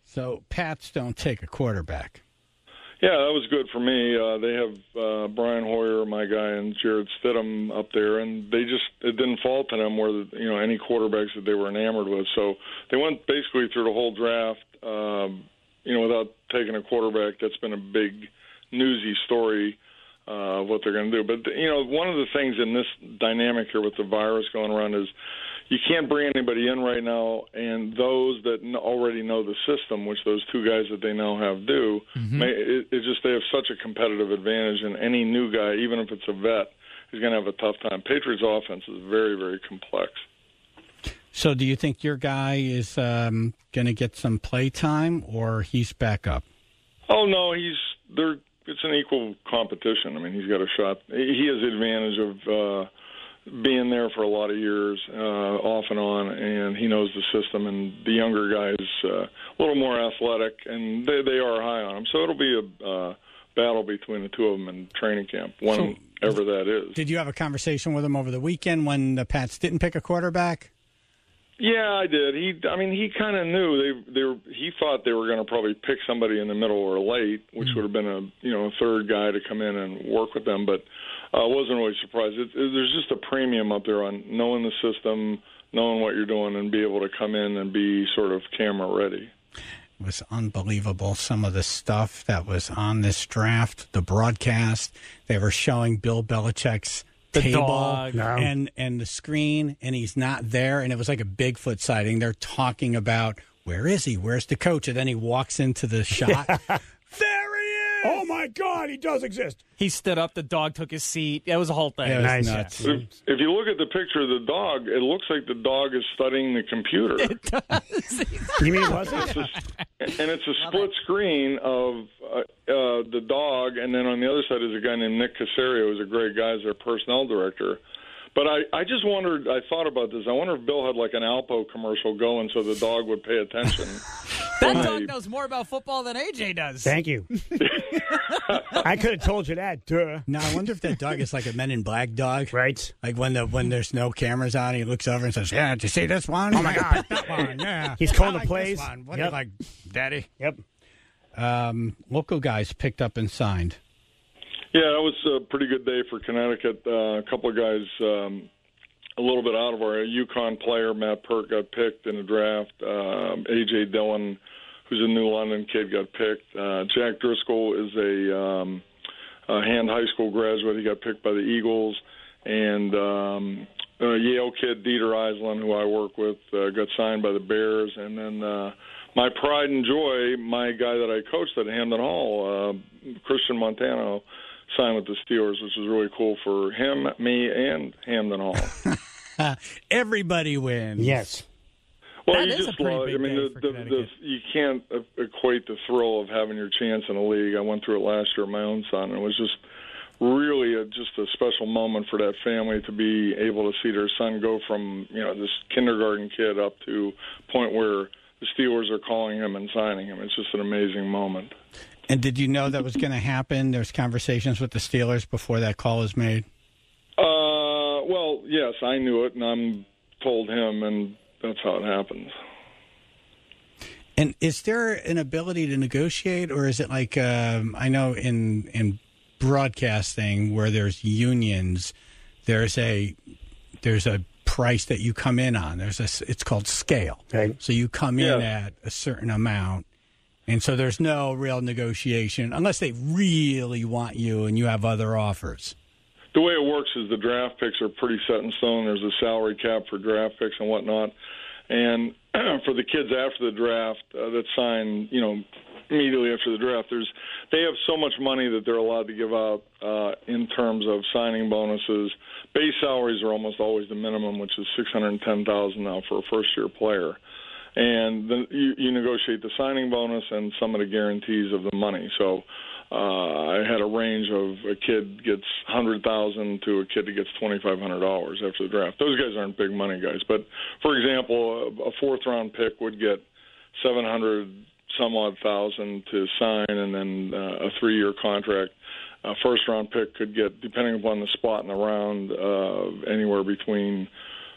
So Pats don't take a quarterback. Yeah, that was good for me. They have Brian Hoyer, my guy, and Jared Stidham up there, and it didn't fall to them where any quarterbacks that they were enamored with. So they went basically through the whole draft, without taking a quarterback. That's been a big newsy story of what they're going to do. But one of the things in this dynamic here with the virus going around is you can't bring anybody in right now, and those that already know the system, which those two guys that they now have do, they have such a competitive advantage, and any new guy, even if it's a vet, is going to have a tough time. Patriots' offense is very, very complex. So do you think your guy is going to get some play time, or he's back up? Oh, no, it's an equal competition. I mean, he's got a shot. He has the advantage of being there for a lot of years, off and on, and he knows the system. And the younger guys a little more athletic, and they are high on him. So it'll be a battle between the two of them in training camp, whenever that is. Did you have a conversation with him over the weekend when the Pats didn't pick a quarterback? Yeah, I did. He kind of knew he thought they were going to probably pick somebody in the middle or late, which would have been a third guy to come in and work with them. But I wasn't really surprised. There's just a premium up there on knowing the system, knowing what you're doing, and be able to come in and be sort of camera ready. It was unbelievable, some of the stuff that was on this draft, the broadcast. They were showing Bill Belichick's table and the screen, and he's not there. And it was like a Bigfoot sighting. They're talking about, where is he? Where's the coach? And then he walks into the shot. There he is! Oh, my God, he does exist. He stood up. The dog took his seat. It was a whole thing. It was nuts. If you look at the picture of the dog, it looks like the dog is studying the computer. It does. You mean it wasn't? And it's a split screen of the dog, and then on the other side is a guy named Nick Casario, who's a great guy, as their personnel director. But I just wondered, I thought about this, I wonder if Bill had like an Alpo commercial going so the dog would pay attention. That dog knows more about football than AJ does. Thank you. I could have told you that, duh. Now, I wonder if that dog is like a Men in Black dog. Right. Like when there's no cameras on, he looks over and says, yeah, did you see this one? Oh, my God. That one, yeah. He's calling the like plays. This one. What do you like, Daddy? Yep. Local guys picked up and signed. Yeah, that was a pretty good day for Connecticut. A couple of guys a little bit out of our UConn player, Matt Pert, got picked in the draft. A.J. Dillon, who's a New London kid, got picked. Jack Driscoll is a Hand High School graduate. He got picked by the Eagles. And a Yale kid, Dieter Eisland, who I work with, got signed by the Bears. And then my pride and joy, my guy that I coached at Hamden Hall, Christian Montano, signed with the Steelers, which is really cool for him, me, and Hamden Hall. Everybody wins. Yes. Well, That you is just a pretty love. big I mean, day for you can't equate the thrill of having your chance in a league. I went through it last year with my own son, and it was just really just a special moment for that family to be able to see their son go from this kindergarten kid up to a point where the Steelers are calling him and signing him. It's just an amazing moment. And did you know that was going to happen? There's conversations with the Steelers before that call was made? Well, yes, I knew it, and I'm told him, and that's how it happens. And is there an ability to negotiate, or is it like I know in broadcasting where there's unions, there's a price that you come in on. It's called scale. Okay. So you come in at a certain amount. And so there's no real negotiation unless they really want you and you have other offers. The way it works is the draft picks are pretty set in stone. There's a salary cap for draft picks and whatnot. And for the kids after the draft that sign, immediately after the draft, they have so much money that they're allowed to give out in terms of signing bonuses. Base salaries are almost always the minimum, which is $610,000 now for a first-year player. And then you negotiate the signing bonus and some of the guarantees of the money. So I had a range of a kid gets $100,000 to a kid that gets $2,500 after the draft. Those guys aren't big money guys, but for example, a fourth-round pick would get $700-some-odd thousand to sign, and then a 3-year contract. A first-round pick could get, depending upon the spot in the round, anywhere between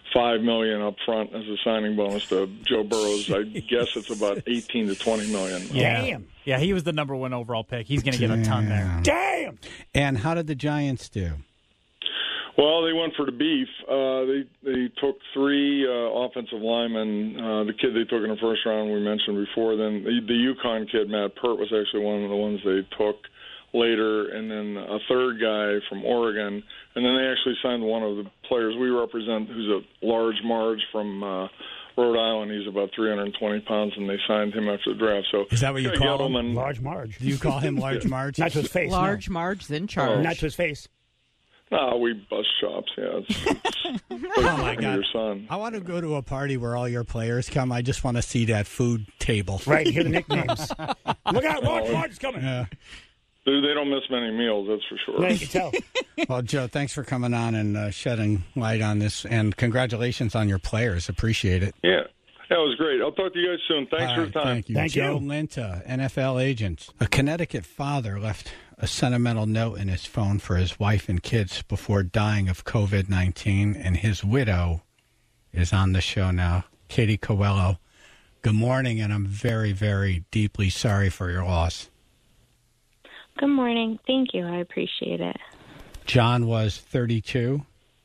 $5 million up front as a signing bonus to Joe Burrows. I guess it's about $18 to $20 million. Damn. Yeah, he was the number 1 overall pick. He's going to get a ton there. Damn. And how did the Giants do? Well, they went for the beef. They took 3 offensive linemen. The kid they took in the first round we mentioned before. Then the UConn kid, Matt Pert, was actually one of the ones they took later, and then a third guy from Oregon. And then they actually signed one of the players we represent, who's a large Marge from Rhode Island. He's about 320 pounds, and they signed him after the draft. So is that what you call him? Large Marge. Do you call him Large Marge? Not to his face. Large Marge's in charge. Not to his face. No, we bust chops, yeah. Oh, my God. Your son. I want to go to a party where all your players come. I just want to see that food table. Right, hear the nicknames. Look out, Large Marge is coming. Yeah. They don't miss many meals, that's for sure. Yeah, you can tell. Well, Joe, thanks for coming on and shedding light on this. And congratulations on your players. Appreciate it. Yeah. That was great. I'll talk to you guys soon. Thanks for your time. Thank you. Thank Joe you. Linta, NFL agent. A Connecticut father left a sentimental note in his phone for his wife and kids before dying of COVID-19, and his widow is on the show now, Katie Coelho. Good morning, and I'm very, very deeply sorry for your loss. Good morning. Thank you. I appreciate it. John was 32.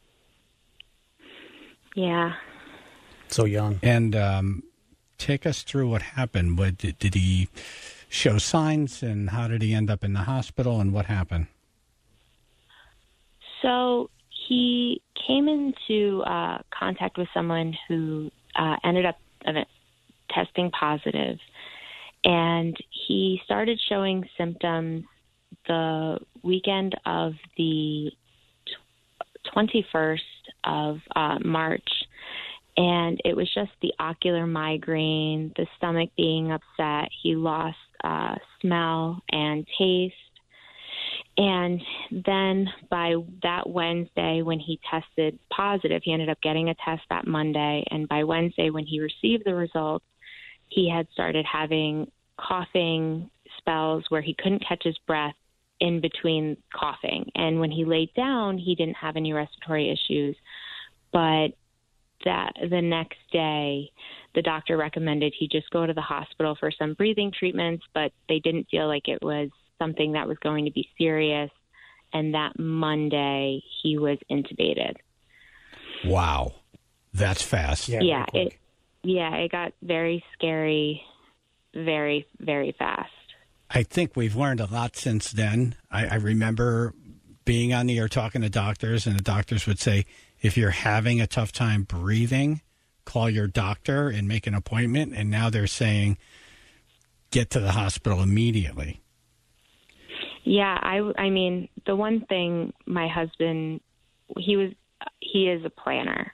Yeah. So young. And take us through what happened. Did he show signs, and how did he end up in the hospital, and what happened? So he came into contact with someone who ended up testing positive, and he started showing symptoms the weekend of the 21st of March. And it was just the ocular migraine, the stomach being upset. He lost smell and taste. And then by that Wednesday, when he tested positive, he ended up getting a test that Monday. And by Wednesday, when he received the results, he had started having coughing spells where he couldn't catch his breath in between coughing. And when he laid down, he didn't have any respiratory issues. But that the next day, the doctor recommended he just go to the hospital for some breathing treatments, but they didn't feel like it was something that was going to be serious. And that Monday, he was intubated. Wow. That's fast. Yeah, it got very scary, very, very fast. I think we've learned a lot since then. I remember being on the air talking to doctors, and the doctors would say, if you're having a tough time breathing, call your doctor and make an appointment. And now they're saying, get to the hospital immediately. Yeah, I mean, the one thing my husband, he is a planner,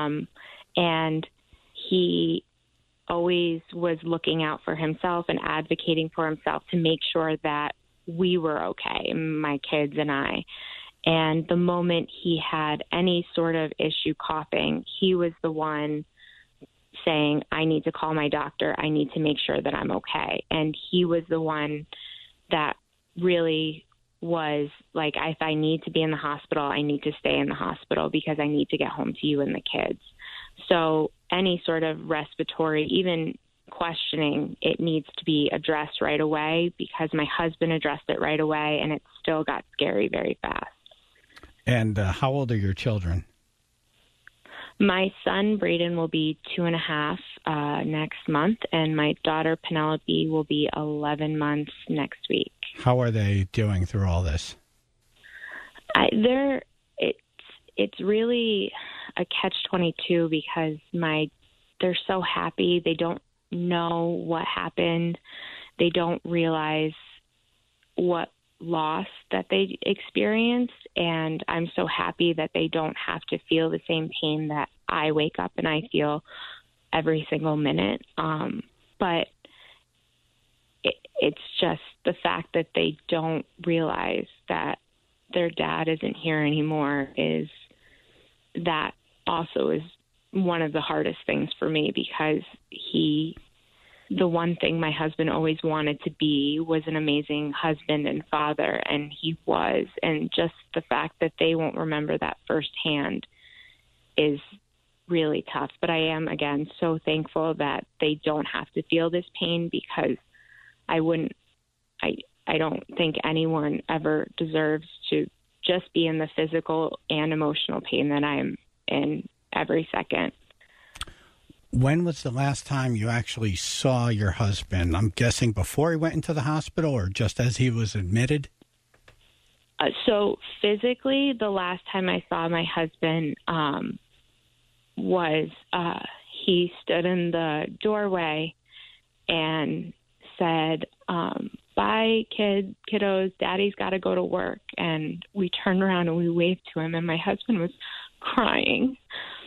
and he always was looking out for himself and advocating for himself to make sure that we were okay, my kids and I. And the moment he had any sort of issue coughing, he was the one saying, I need to call my doctor. I need to make sure that I'm okay. And he was the one that really was like, if I need to be in the hospital, I need to stay in the hospital because I need to get home to you and the kids. So any sort of respiratory, even questioning, it needs to be addressed right away, because my husband addressed it right away, and it still got scary very fast. And how old are your children? My son, Braden, will be 2.5 next month, and my daughter, Penelope, will be 11 months next week. How are they doing through all this? It's really a catch-22 because they're so happy. They don't know what happened. They don't realize what loss that they experienced, and I'm so happy that they don't have to feel the same pain that I wake up and I feel every single minute. But it's just the fact that they don't realize that their dad isn't here anymore that also is one of the hardest things for me, because the one thing my husband always wanted to be was an amazing husband and father, and he was. And just the fact that they won't remember that firsthand is really tough. But I am, again, so thankful that they don't have to feel this pain, because I don't think anyone ever deserves to just be in the physical and emotional pain that I am in every second. When was the last time you actually saw your husband? I'm guessing before he went into the hospital or just as he was admitted? So physically, the last time I saw my husband was he stood in the doorway and said, bye, kiddos, Daddy's got to go to work. And we turned around and we waved to him, and my husband was crying.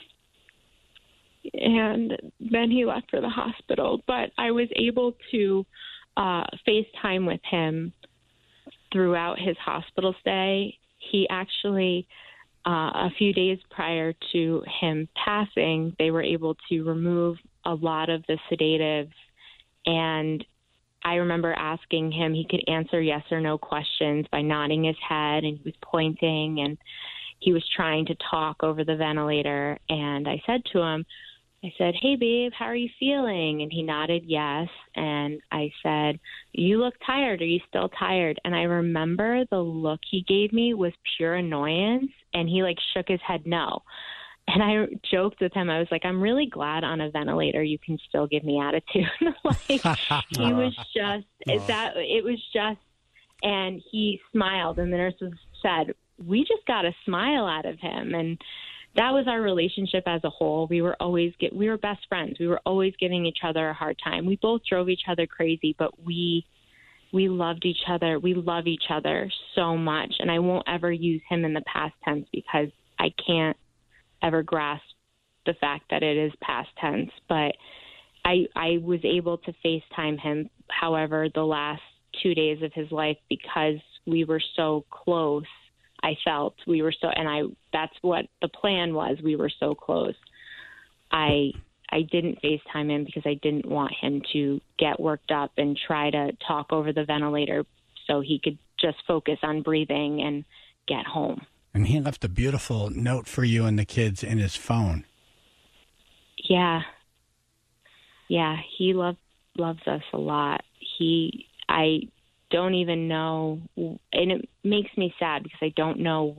And then he left for the hospital. But I was able to FaceTime with him throughout his hospital stay. He actually, a few days prior to him passing, they were able to remove a lot of the sedatives. And I remember asking him, he could answer yes or no questions by nodding his head, and he was pointing, and he was trying to talk over the ventilator. And I said to him, I said, hey, babe, how are you feeling? And he nodded yes. And I said, you look tired. Are you still tired? And I remember the look he gave me was pure annoyance. And he shook his head no. And I joked with him. I was like, I'm really glad on a ventilator you can still give me attitude. He was just that. It was just, and he smiled. And the nurses said, we just got a smile out of him. And that was our relationship as a whole. We were best friends. We were always giving each other a hard time. We both drove each other crazy, but we loved each other. We love each other so much. And I won't ever use him in the past tense, because I can't ever grasp the fact that it is past tense. But I was able to FaceTime him, however, the last 2 days of his life, because we were so close. I felt we were so, and that's what the plan was. We were so close. I didn't FaceTime him because I didn't want him to get worked up and try to talk over the ventilator, so he could just focus on breathing and get home. And he left a beautiful note for you and the kids in his phone. Yeah. Yeah, he loves us a lot. I don't even know, and it makes me sad because I don't know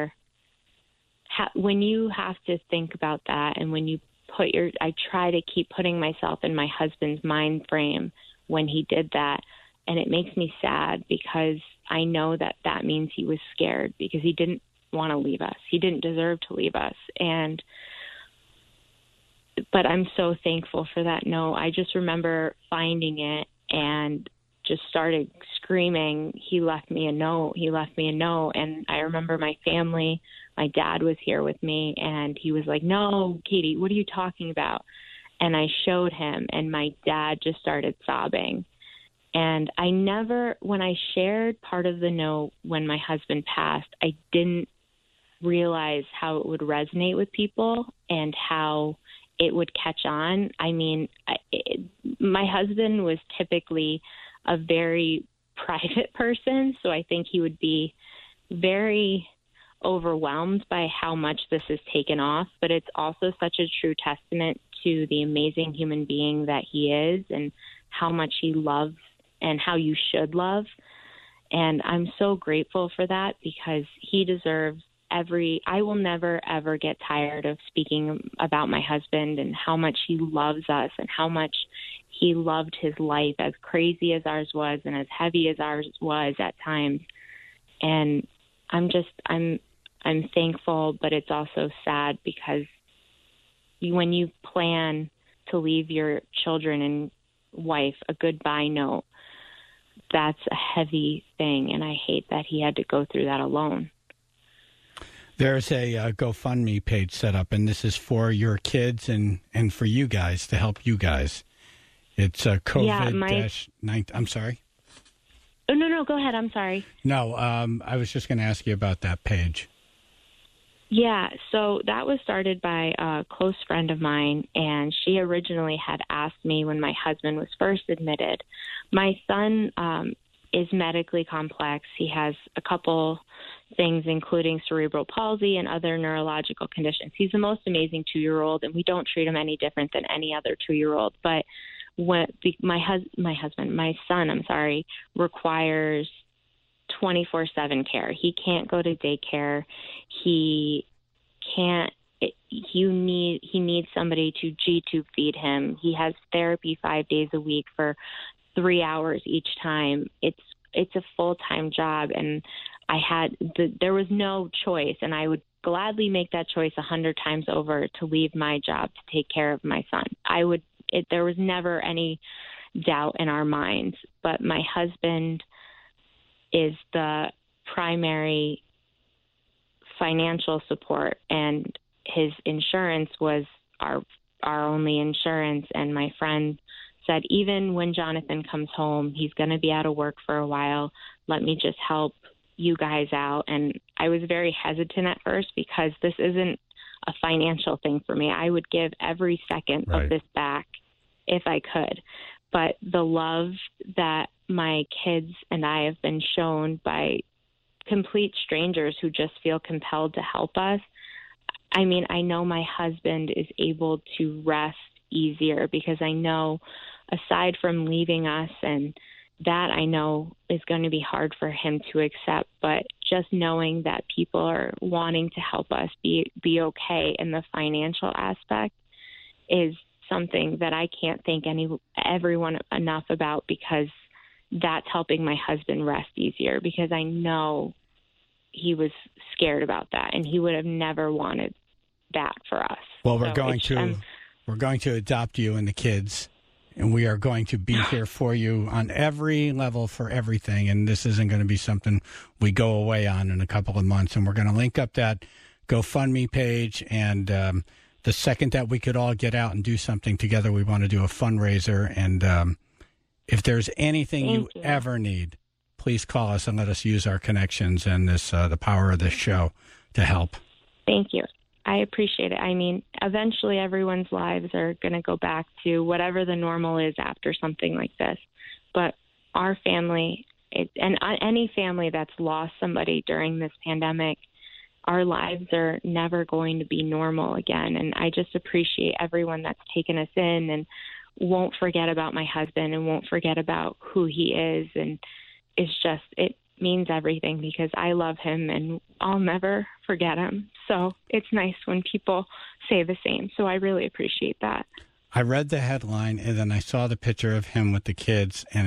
when you have to think about that, and when you I try to keep putting myself in my husband's mind frame when he did that, and it makes me sad because I know that means he was scared, because he didn't want to leave us. He didn't deserve to leave us. But I'm so thankful for that note. I just remember finding it and just started screaming, he left me a note. And I remember my family, my dad was here with me, and he was like, no, Katie, what are you talking about? And I showed him, and my dad just started sobbing. And when I shared part of the note when my husband passed, I didn't realize how it would resonate with people and how it would catch on. I mean, my husband was typically a very private person, so I think he would be very overwhelmed by how much this has taken off. But it's also such a true testament to the amazing human being that he is, and how much he loves and how you should love. And I'm so grateful for that, because he deserves I will never, ever get tired of speaking about my husband and how much he loves us and how much he loved his life, as crazy as ours was and as heavy as ours was at times. And I'm thankful, but it's also sad, because when you plan to leave your children and wife a goodbye note, that's a heavy thing. And I hate that he had to go through that alone. There's a GoFundMe page set up, and this is for your kids and for you guys, to help you guys. It's COVID-19. I'm sorry. Oh, no, go ahead. I'm sorry. No, I was just going to ask you about that page. Yeah, so that was started by a close friend of mine, and she originally had asked me when my husband was first admitted. My son is medically complex. He has a couple things, including cerebral palsy and other neurological conditions. He's the most amazing 2-year-old, and we don't treat him any different than any other 2-year-old. But my son, requires 24/7 care. He can't go to daycare. He needs somebody to G-tube feed him. He has therapy 5 days a week for 3 hours each time. It's a full-time job, and there was no choice, and I would gladly make that choice 100 times over to leave my job to take care of my son. There was never any doubt in our minds, but my husband is the primary financial support, and his insurance was our only insurance. And my friend said, even when Jonathan comes home, he's going to be out of work for a while. Let me just help you guys out. And I was very hesitant at first because this isn't a financial thing for me. I would give every second of this back if I could. But the love that my kids and I have been shown by complete strangers who just feel compelled to help us, I mean, I know my husband is able to rest easier because I know, aside from leaving us, and that I know is going to be hard for him to accept, but just knowing that people are wanting to help us be okay in the financial aspect is something that I can't thank everyone enough about, because that's helping my husband rest easier, because I know he was scared about that and he would have never wanted that for us. Well, we're going to adopt you and the kids, and we are going to be here for you on every level for everything. And this isn't going to be something we go away on in a couple of months. And we're going to link up that GoFundMe page. And the second that we could all get out and do something together, we want to do a fundraiser. And if there's anything you ever need, please call us and let us use our connections and the power of this show to help. Thank you. I appreciate it. I mean, eventually everyone's lives are going to go back to whatever the normal is after something like this. But our family, and any family that's lost somebody during this pandemic, our lives are never going to be normal again. And I just appreciate everyone that's taken us in and won't forget about my husband and won't forget about who he is. And it means everything, because I love him and I'll never forget him. So it's nice when people say the same. So I really appreciate that. I read the headline and then I saw the picture of him with the kids, and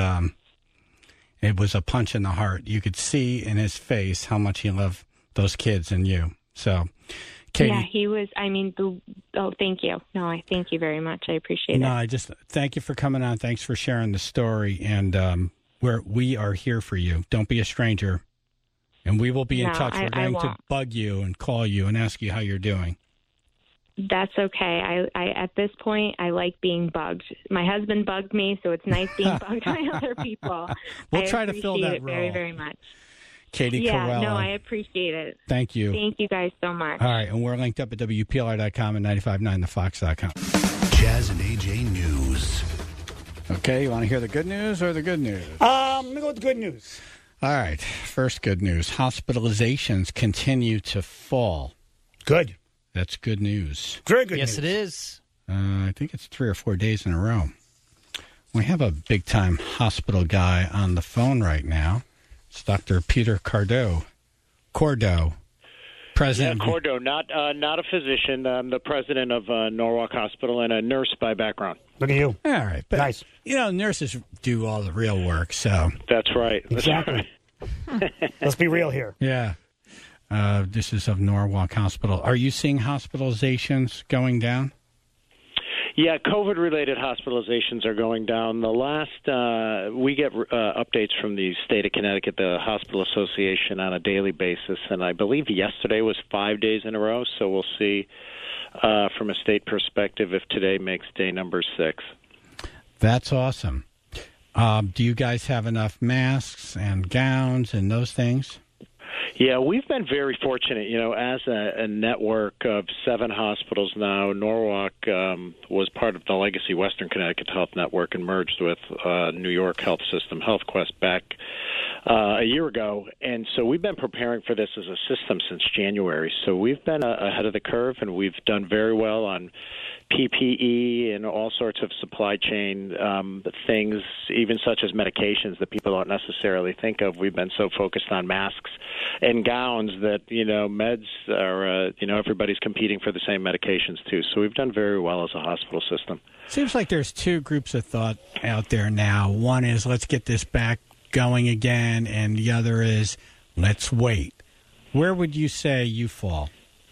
it was a punch in the heart. You could see in his face how much he loved those kids and you. So, Katie. Yeah, he was, thank you. No, I thank you very much. I appreciate it. No, I just thank you for coming on. Thanks for sharing the story. And we are here for you. Don't be a stranger. And we will be in touch. We're going to bug you and call you and ask you how you're doing. That's okay. I at this point, I like being bugged. My husband bugged me, so it's nice being bugged by other people. We'll try to fill that role. Very, very much. Katie Yeah, Corella. no, I appreciate it. Thank you. Thank you guys so much. All right, and we're linked up at WPLR.com and 95.9thefox.com. Jazz and AJ News. Okay, you want to hear the good news or the good news? I'm going to go with the good news. All right, first good news. Hospitalizations continue to fall. Good. That's good news. Very good news. Yes, it is. I think it's 3 or 4 days in a row. We have a big-time hospital guy on the phone right now. It's Dr. Peter Cordeaux, president. Yeah, Cordeaux, not a physician. I'm the president of Norwalk Hospital and a nurse by background. Look at you. All right. But, nice. You know, nurses do all the real work, so. That's right. Exactly. Let's be real here. Yeah. This is of Norwalk Hospital. Are you seeing hospitalizations going down? Yeah, COVID-related hospitalizations are going down. The last, we get updates from the state of Connecticut, the Hospital Association, on a daily basis, and I believe yesterday was 5 days in a row, so we'll see from a state perspective if today makes day number 6. That's awesome. Do you guys have enough masks and gowns and those things? Yeah, we've been very fortunate. You know, as a network of 7 hospitals now, Norwalk was part of the legacy Western Connecticut Health Network and merged with New York Health System, HealthQuest, back a year ago. And so we've been preparing for this as a system since January. So we've been ahead of the curve, and we've done very well on PPE and all sorts of supply chain things, even such as medications that people don't necessarily think of. We've been so focused on masks and gowns that, meds are, everybody's competing for the same medications too. So we've done very well as a hospital system. Seems like there's two groups of thought out there now. One is let's get this back going again, and the other is let's wait. Where would you say you fall?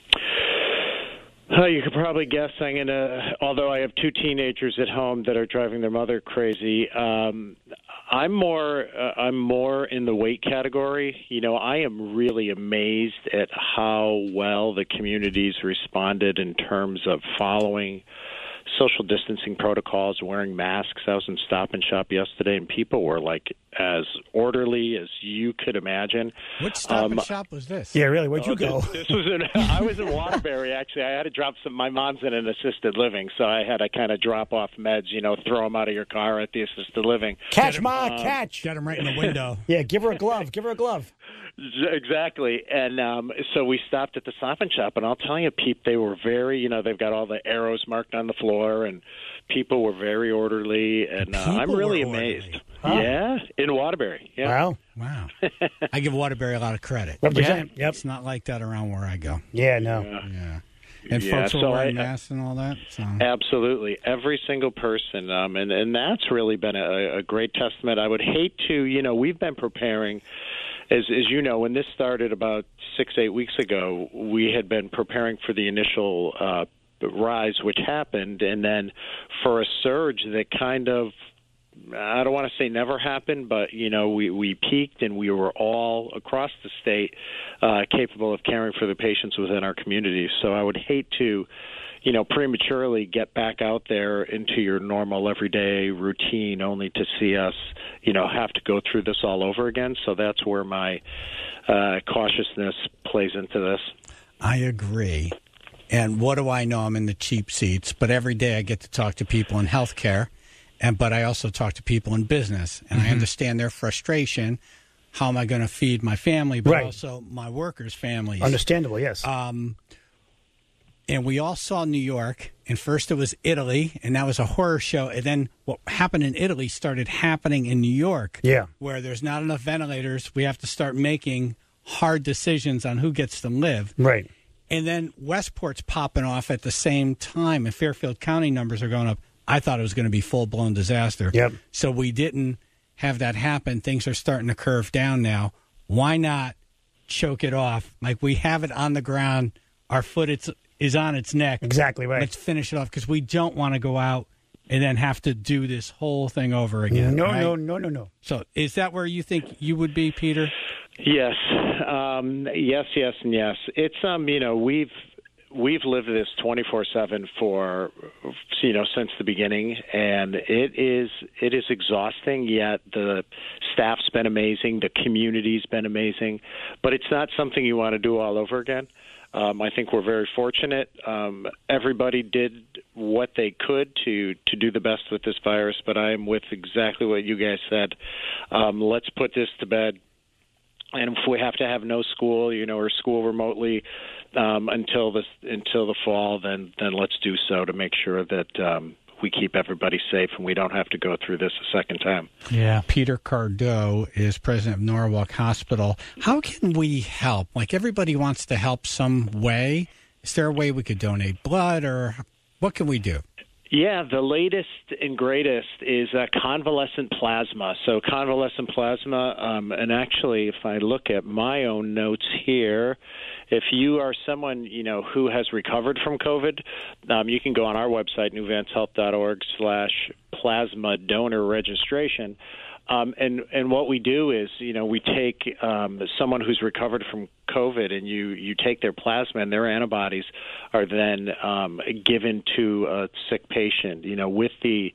You could probably guess although I have two teenagers at home that are driving their mother crazy, I'm more in the wait category. I am really amazed at how well the community's responded in terms of following social distancing protocols, wearing masks. I was in Stop and Shop yesterday, and people were as orderly as you could imagine. What Stop and Shop was this? Yeah, really. Where'd you go? This was I was in Waterbury, actually. I had to drop my mom's in an assisted living, so I had to kind of drop off meds, throw them out of your car at the assisted living. Catch, Ma, catch. Get them right in the window. Yeah, give her a glove. Give her a glove. Exactly. And so we stopped at the Stop and Shop, and I'll tell you, they were very, they've got all the arrows marked on the floor, and people were very orderly, and I'm really amazed. Huh? Yeah, in Waterbury. Yeah. Wow. I give Waterbury a lot of credit. Represent. Yep. It's not like that around where I go. Yeah, no. Yeah. And folks were wearing masks and all that? So. Absolutely. Every single person. And that's really been a great testament. I would hate to, we've been preparing. As you know, when this started about 6-8 weeks ago, we had been preparing for the initial rise, which happened, and then for a surge that kind of, I don't want to say never happened, but, we peaked, and we were all across the state capable of caring for the patients within our community. So I would hate to, prematurely get back out there into your normal everyday routine only to see us, have to go through this all over again. So that's where my cautiousness plays into this. I agree. And what do I know? I'm in the cheap seats, but every day I get to talk to people in healthcare, but I also talk to people in business, and I understand their frustration. How am I going to feed my family, but also my workers' families? Understandable, yes. And we all saw New York, and first it was Italy, and that was a horror show. And then what happened in Italy started happening in New York, where there's not enough ventilators. We have to start making hard decisions on who gets to live. Right. And then Westport's popping off at the same time, and Fairfield County numbers are going up. I thought it was going to be full-blown disaster. Yep. So we didn't have that happen. Things are starting to curve down now. Why not choke it off? Like we have it on the ground. Our foot is on its neck. Exactly right. Let's finish it off because we don't want to go out and then have to do this whole thing over again. No, right? no. So is that where you think you would be, Peter? Yes. Yes, and yes. It's, we've lived this 24/7 for, since the beginning, and it is exhausting, yet the staff's been amazing, the community's been amazing, but it's not something you want to do all over again. I think we're very fortunate. Everybody did what they could to do the best with this virus, but I am with exactly what you guys said. Let's put this to bed. And if we have to have no school, or school remotely until the fall, then let's do so to make sure that we keep everybody safe and we don't have to go through this a second time. Yeah. Peter Cardot is president of Norwalk Hospital. How can we help? Like everybody wants to help some way. Is there a way we could donate blood, or what can we do? Yeah, the latest and greatest is convalescent plasma. So convalescent plasma, and actually, if I look at my own notes here, if you are someone, who has recovered from COVID, you can go on our website, newvancehealth.org/plasma donor registration. And what we do is, we take someone who's recovered from COVID, and you take their plasma, and their antibodies are then given to a sick patient. With the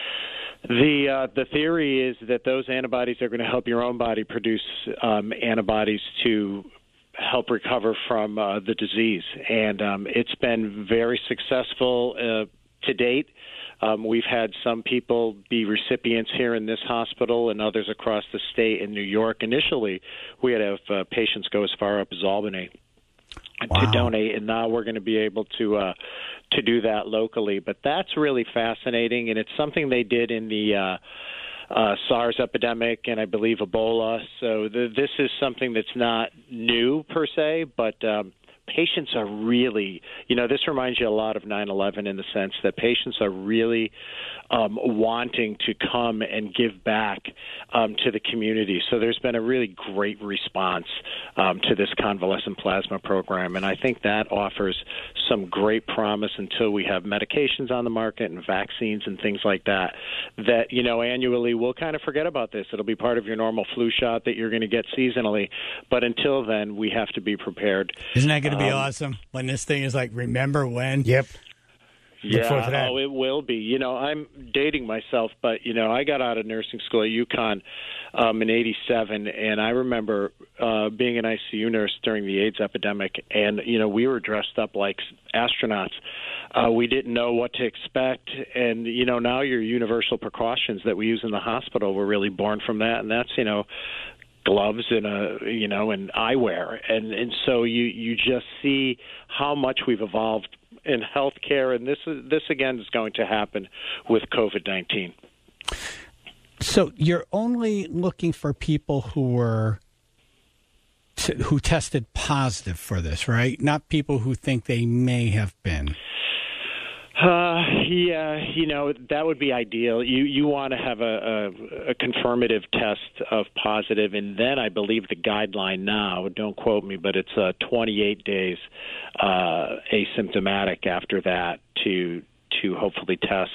theory is that those antibodies are going to help your own body produce antibodies to help recover from the disease, and it's been very successful. to date. We've had some people be recipients here in this hospital and others across the state in New York. Initially, we had to have patients go as far up as Albany to donate, and now we're going to be able to do that locally. But that's really fascinating, and it's something they did in the SARS epidemic and I believe Ebola. So this is something that's not new per se, but patients are really, this reminds you a lot of 9/11 in the sense that patients are really wanting to come and give back to the community. So there's been a really great response to this convalescent plasma program, and I think that offers some great promise until we have medications on the market and vaccines and things like that, annually we'll kind of forget about this. It'll be part of your normal flu shot that you're going to get seasonally, but until then, we have to be prepared. Isn't that going to be awesome when this thing is like, remember when? Yep. Yeah, it will be. I'm dating myself, but, I got out of nursing school at UConn in 87, and I remember being an ICU nurse during the AIDS epidemic, and, we were dressed up like astronauts. We didn't know what to expect, and, now your universal precautions that we use in the hospital were really born from that, and that's, gloves and and eyewear, and so you just see how much we've evolved in healthcare, and this again is going to happen with COVID-19. So you're only looking for people who tested positive for this, right? Not people who think they may have been. Yeah, that would be ideal. You want to have a confirmative test of positive, and then I believe the guideline now, don't quote me, but it's 28 days asymptomatic after that to hopefully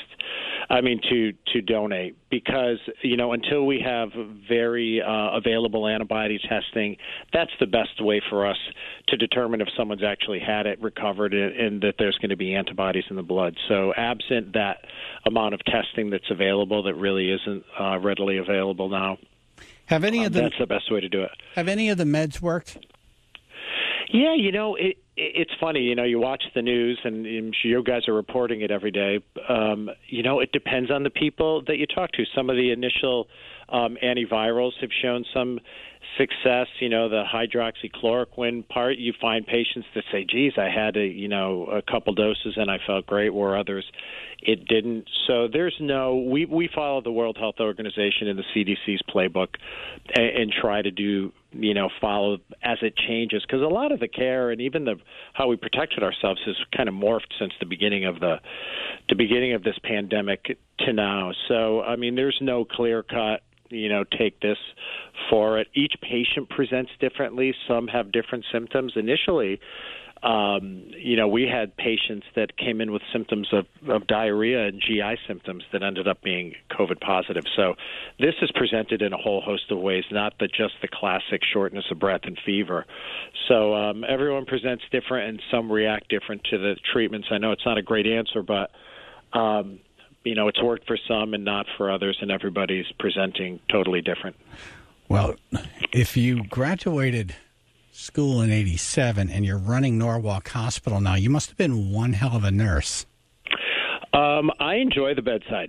to donate, because until we have very available antibody testing, that's the best way for us to determine if someone's actually had it, recovered it, and that there's going to be antibodies in the blood. So absent that amount of testing that's available, that really isn't readily available now, that's the best way to do it. Have any of the meds worked? Yeah, it's funny. You watch the news, and I'm sure you guys are reporting it every day. It depends on the people that you talk to. Some of the initial antivirals have shown some success. The hydroxychloroquine part, you find patients that say, geez, I had a couple doses and I felt great, where others it didn't. So we follow the World Health Organization and the CDC's playbook and try to do, follow as it changes, because a lot of the care and even how we protected ourselves has kind of morphed since the beginning of this pandemic to now. So, there's no clear cut, take this for it. Each patient presents differently. Some have different symptoms. Initially, we had patients that came in with symptoms of diarrhea and GI symptoms that ended up being COVID positive. So this is presented in a whole host of ways, not just the classic shortness of breath and fever. So everyone presents different, and some react different to the treatments. I know it's not a great answer, but it's worked for some and not for others, and everybody's presenting totally different. Well, if you graduated school in 87 and you're running Norwalk Hospital now, you must have been one hell of a nurse. I enjoy the bedside.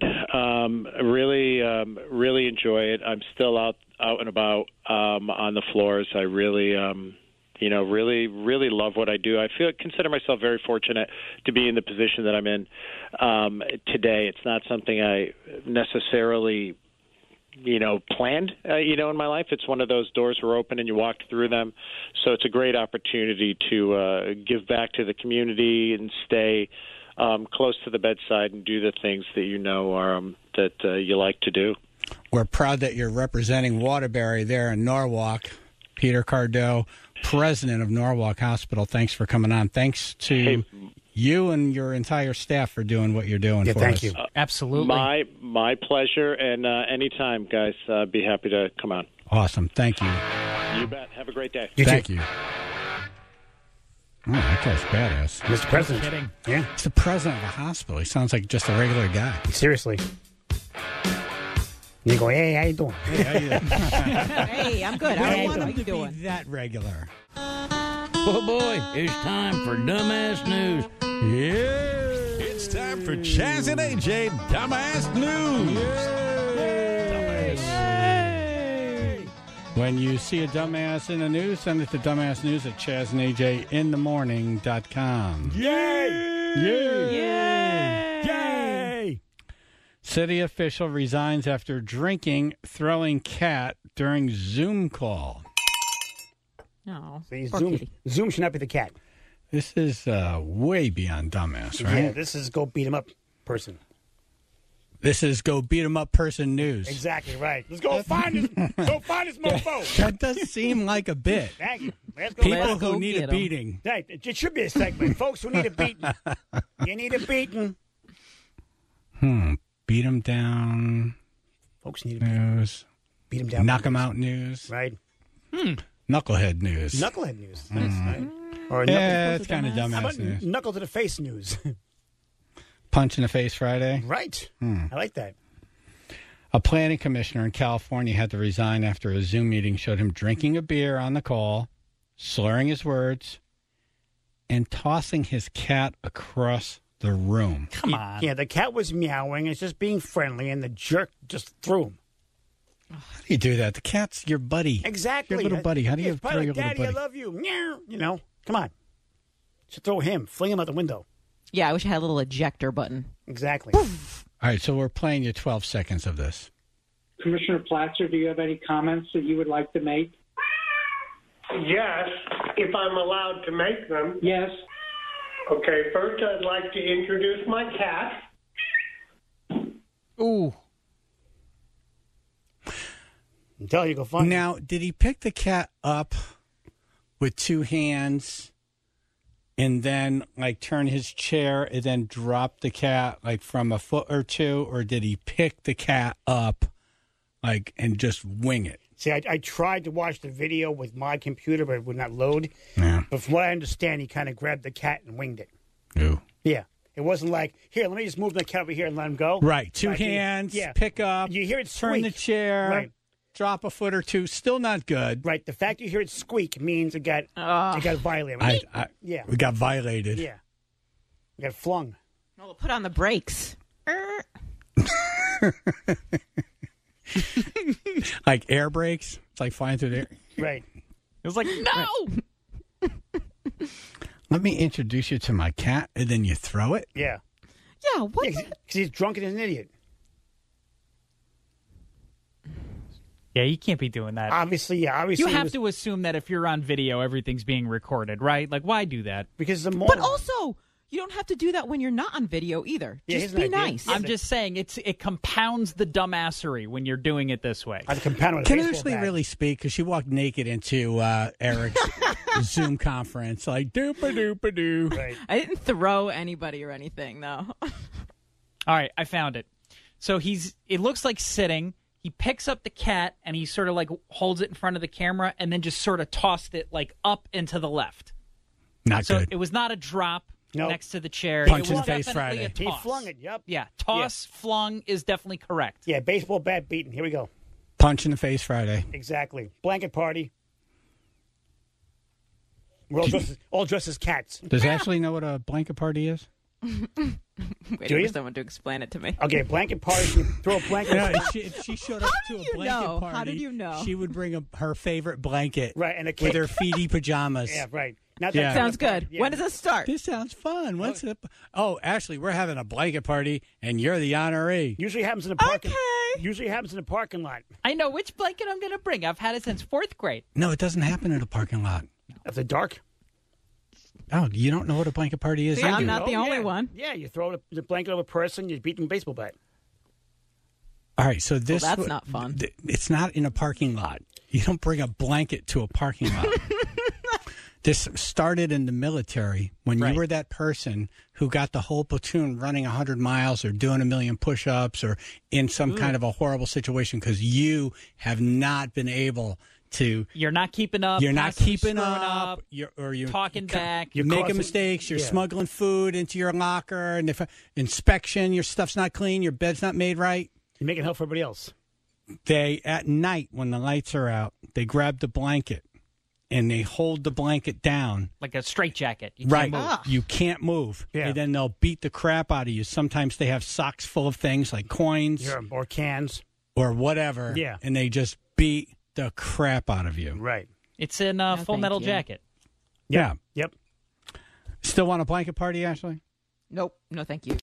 Really enjoy it. I'm still out and about on the floors. I really love what I do. I consider myself very fortunate to be in the position that I'm in today. It's not something I necessarily planned, in my life. It's one of those doors were open and you walked through them. So it's a great opportunity to give back to the community and stay close to the bedside and do the things that that you like to do. We're proud that you're representing Waterbury there in Norwalk. Peter Cardot, president of Norwalk Hospital, thanks for coming on. Thanks to you and your entire staff for doing what you're doing for us. Thank you. Absolutely. My pleasure, and anytime, guys, be happy to come on. Awesome. Thank you. You bet. Have a great day. Thank you. Oh, that guy's badass. Mr. President. Kidding. Yeah. He's the president of a hospital. He sounds like just a regular guy. Seriously. You go, hey, how you doing? Hey, I'm good. I don't want him to be that regular. Oh, boy, it's time for Dumbass News. Yeah. It's time for Chaz and AJ Dumbass News. Yay! When you see a dumbass in the news, send it to dumbassnews@ChazandAJinthemorning.com. Yay! Yay! Yay! City official resigns after drinking, throwing cat during Zoom call. No. See, Zoom should not be the cat. This is way beyond dumbass, right? Yeah, this is go beat him up person. This is go beat 'em up person news. Exactly right. Let's go find this. Go find this mofo. That does seem like a bit. Thank you. Let's go People who need a beating. Right. It should be a segment. Folks who need a beating. You need a beating. Beat them down. Folks need a beating. News. Beat them down. Knock them out news. Right. Knucklehead news. Knucklehead news. Nice. Right. Or Yeah, it's kind of How dumbass about news. knuckle to the face news? Punch in the face Friday. Right. I like that. A planning commissioner in California had to resign after a Zoom meeting showed him drinking a beer on the call, slurring his words, and tossing his cat across the room. Come on. Yeah, the cat was meowing. It's just being friendly, and the jerk just threw him. How do you do that? The cat's your buddy. Exactly. Your little buddy. How do you It's throw probably your like, little Daddy, buddy? I love you. Meow. You know, come on. Should throw him, fling him out the window. Yeah, I wish I had a little ejector button. Exactly. All right, so we're playing you 12 seconds of this. Commissioner Platzer, do you have any comments that you would like to make? Yes, if I'm allowed to make them. Yes. Okay, first I'd like to introduce my cat. Ooh. Until you go find Now, did he pick the cat up with two hands and then, like, turn his chair and then drop the cat, like, from a foot or two? Or did he pick the cat up, like, and just wing it? See, I tried to watch the video with my computer, but it would not load. Yeah. But from what I understand, he kind of grabbed the cat and winged it. Ooh. Yeah. It wasn't like, here, let me just move the cat over here and let him go. Right. Two Like, hands, yeah. pick up, You hear it turn the squeak. chair, Right. drop a foot or two. Still not good. Right. The fact you hear it squeak means it got violated. Yeah. We got violated. Yeah. It got flung. Well, put on the brakes. Like air brakes. It's like flying through the air. Right. It was like, no! Let me introduce you to my cat, and then you throw it? Yeah. Yeah, what? Because he's drunk and an idiot. Yeah, you can't be doing that. Obviously. You he have was- to assume that if you're on video, everything's being recorded, right? Like, why do that? Because the more. But also, you don't have to do that when you're not on video either. Yeah, Just here's be an idea. nice. I'm just saying it compounds the dumbassery when you're doing it this way. I'd compound with a Can baseball Ashley bat. really speak? Because she walked naked into Eric's Zoom conference, like doop-a-doop-a-doo. Right. I didn't throw anybody or anything, though. All right, I found it. So it looks like sitting. He picks up the cat and he sort of like holds it in front of the camera and then just sort of tossed it like up and to the left. Not So good. it was not a drop Nope. next to the chair. Punch it in was the face definitely Friday. a He toss. flung it. Yep. Yeah, toss, flung is definitely correct. Yeah, baseball bat beaten. Here we go. Punch in the face Friday. Exactly. Blanket party. We're all dressed as cats. Does Ashley know what a blanket party is? Waiting Do you? for someone to explain it to me. Okay, blanket party. You throw a blanket. If she showed up to a blanket know? party, How did you know? she would bring her favorite blanket Right, and a with cake. her feety pajamas. Yeah, right. Not Yeah. that Sounds good. Yeah. When does it start? This sounds fun. What's it? Oh, Ashley, we're having a blanket party, and you're the honoree. Usually happens in the parking. Okay. Usually happens in the parking lot. I know which blanket I'm going to bring. I've had it since 4th grade. No, it doesn't happen in a parking lot. After dark. Oh, you don't know what a blanket party is? See, I'm either. not the only yeah. one. Yeah, you throw the blanket over a person, you beat them with a baseball bat. All right, so this that's not fun. It's not in a parking lot. You don't bring a blanket to a parking lot. This started in the military when you were that person who got the whole platoon running 100 miles or doing 1 million push-ups or in some kind of a horrible situation because you have not been able to. You're not keeping up. You're not constantly keeping screwing up. You're talking back. You're making mistakes. You're smuggling food into your locker, and if inspection, your stuff's not clean, your bed's not made right. You're making help for everybody else. They at night when the lights are out, they grab the blanket and they hold the blanket down. Like a straitjacket. You Right. can't move. You can't move. Yeah. And then they'll beat the crap out of you. Sometimes they have socks full of things like coins Or cans. or whatever. Yeah. And they just beat the crap out of you. Right. It's in Full thank Metal you. Jacket. Yeah. Yep. Still want a blanket party, Ashley? Nope. No, thank you.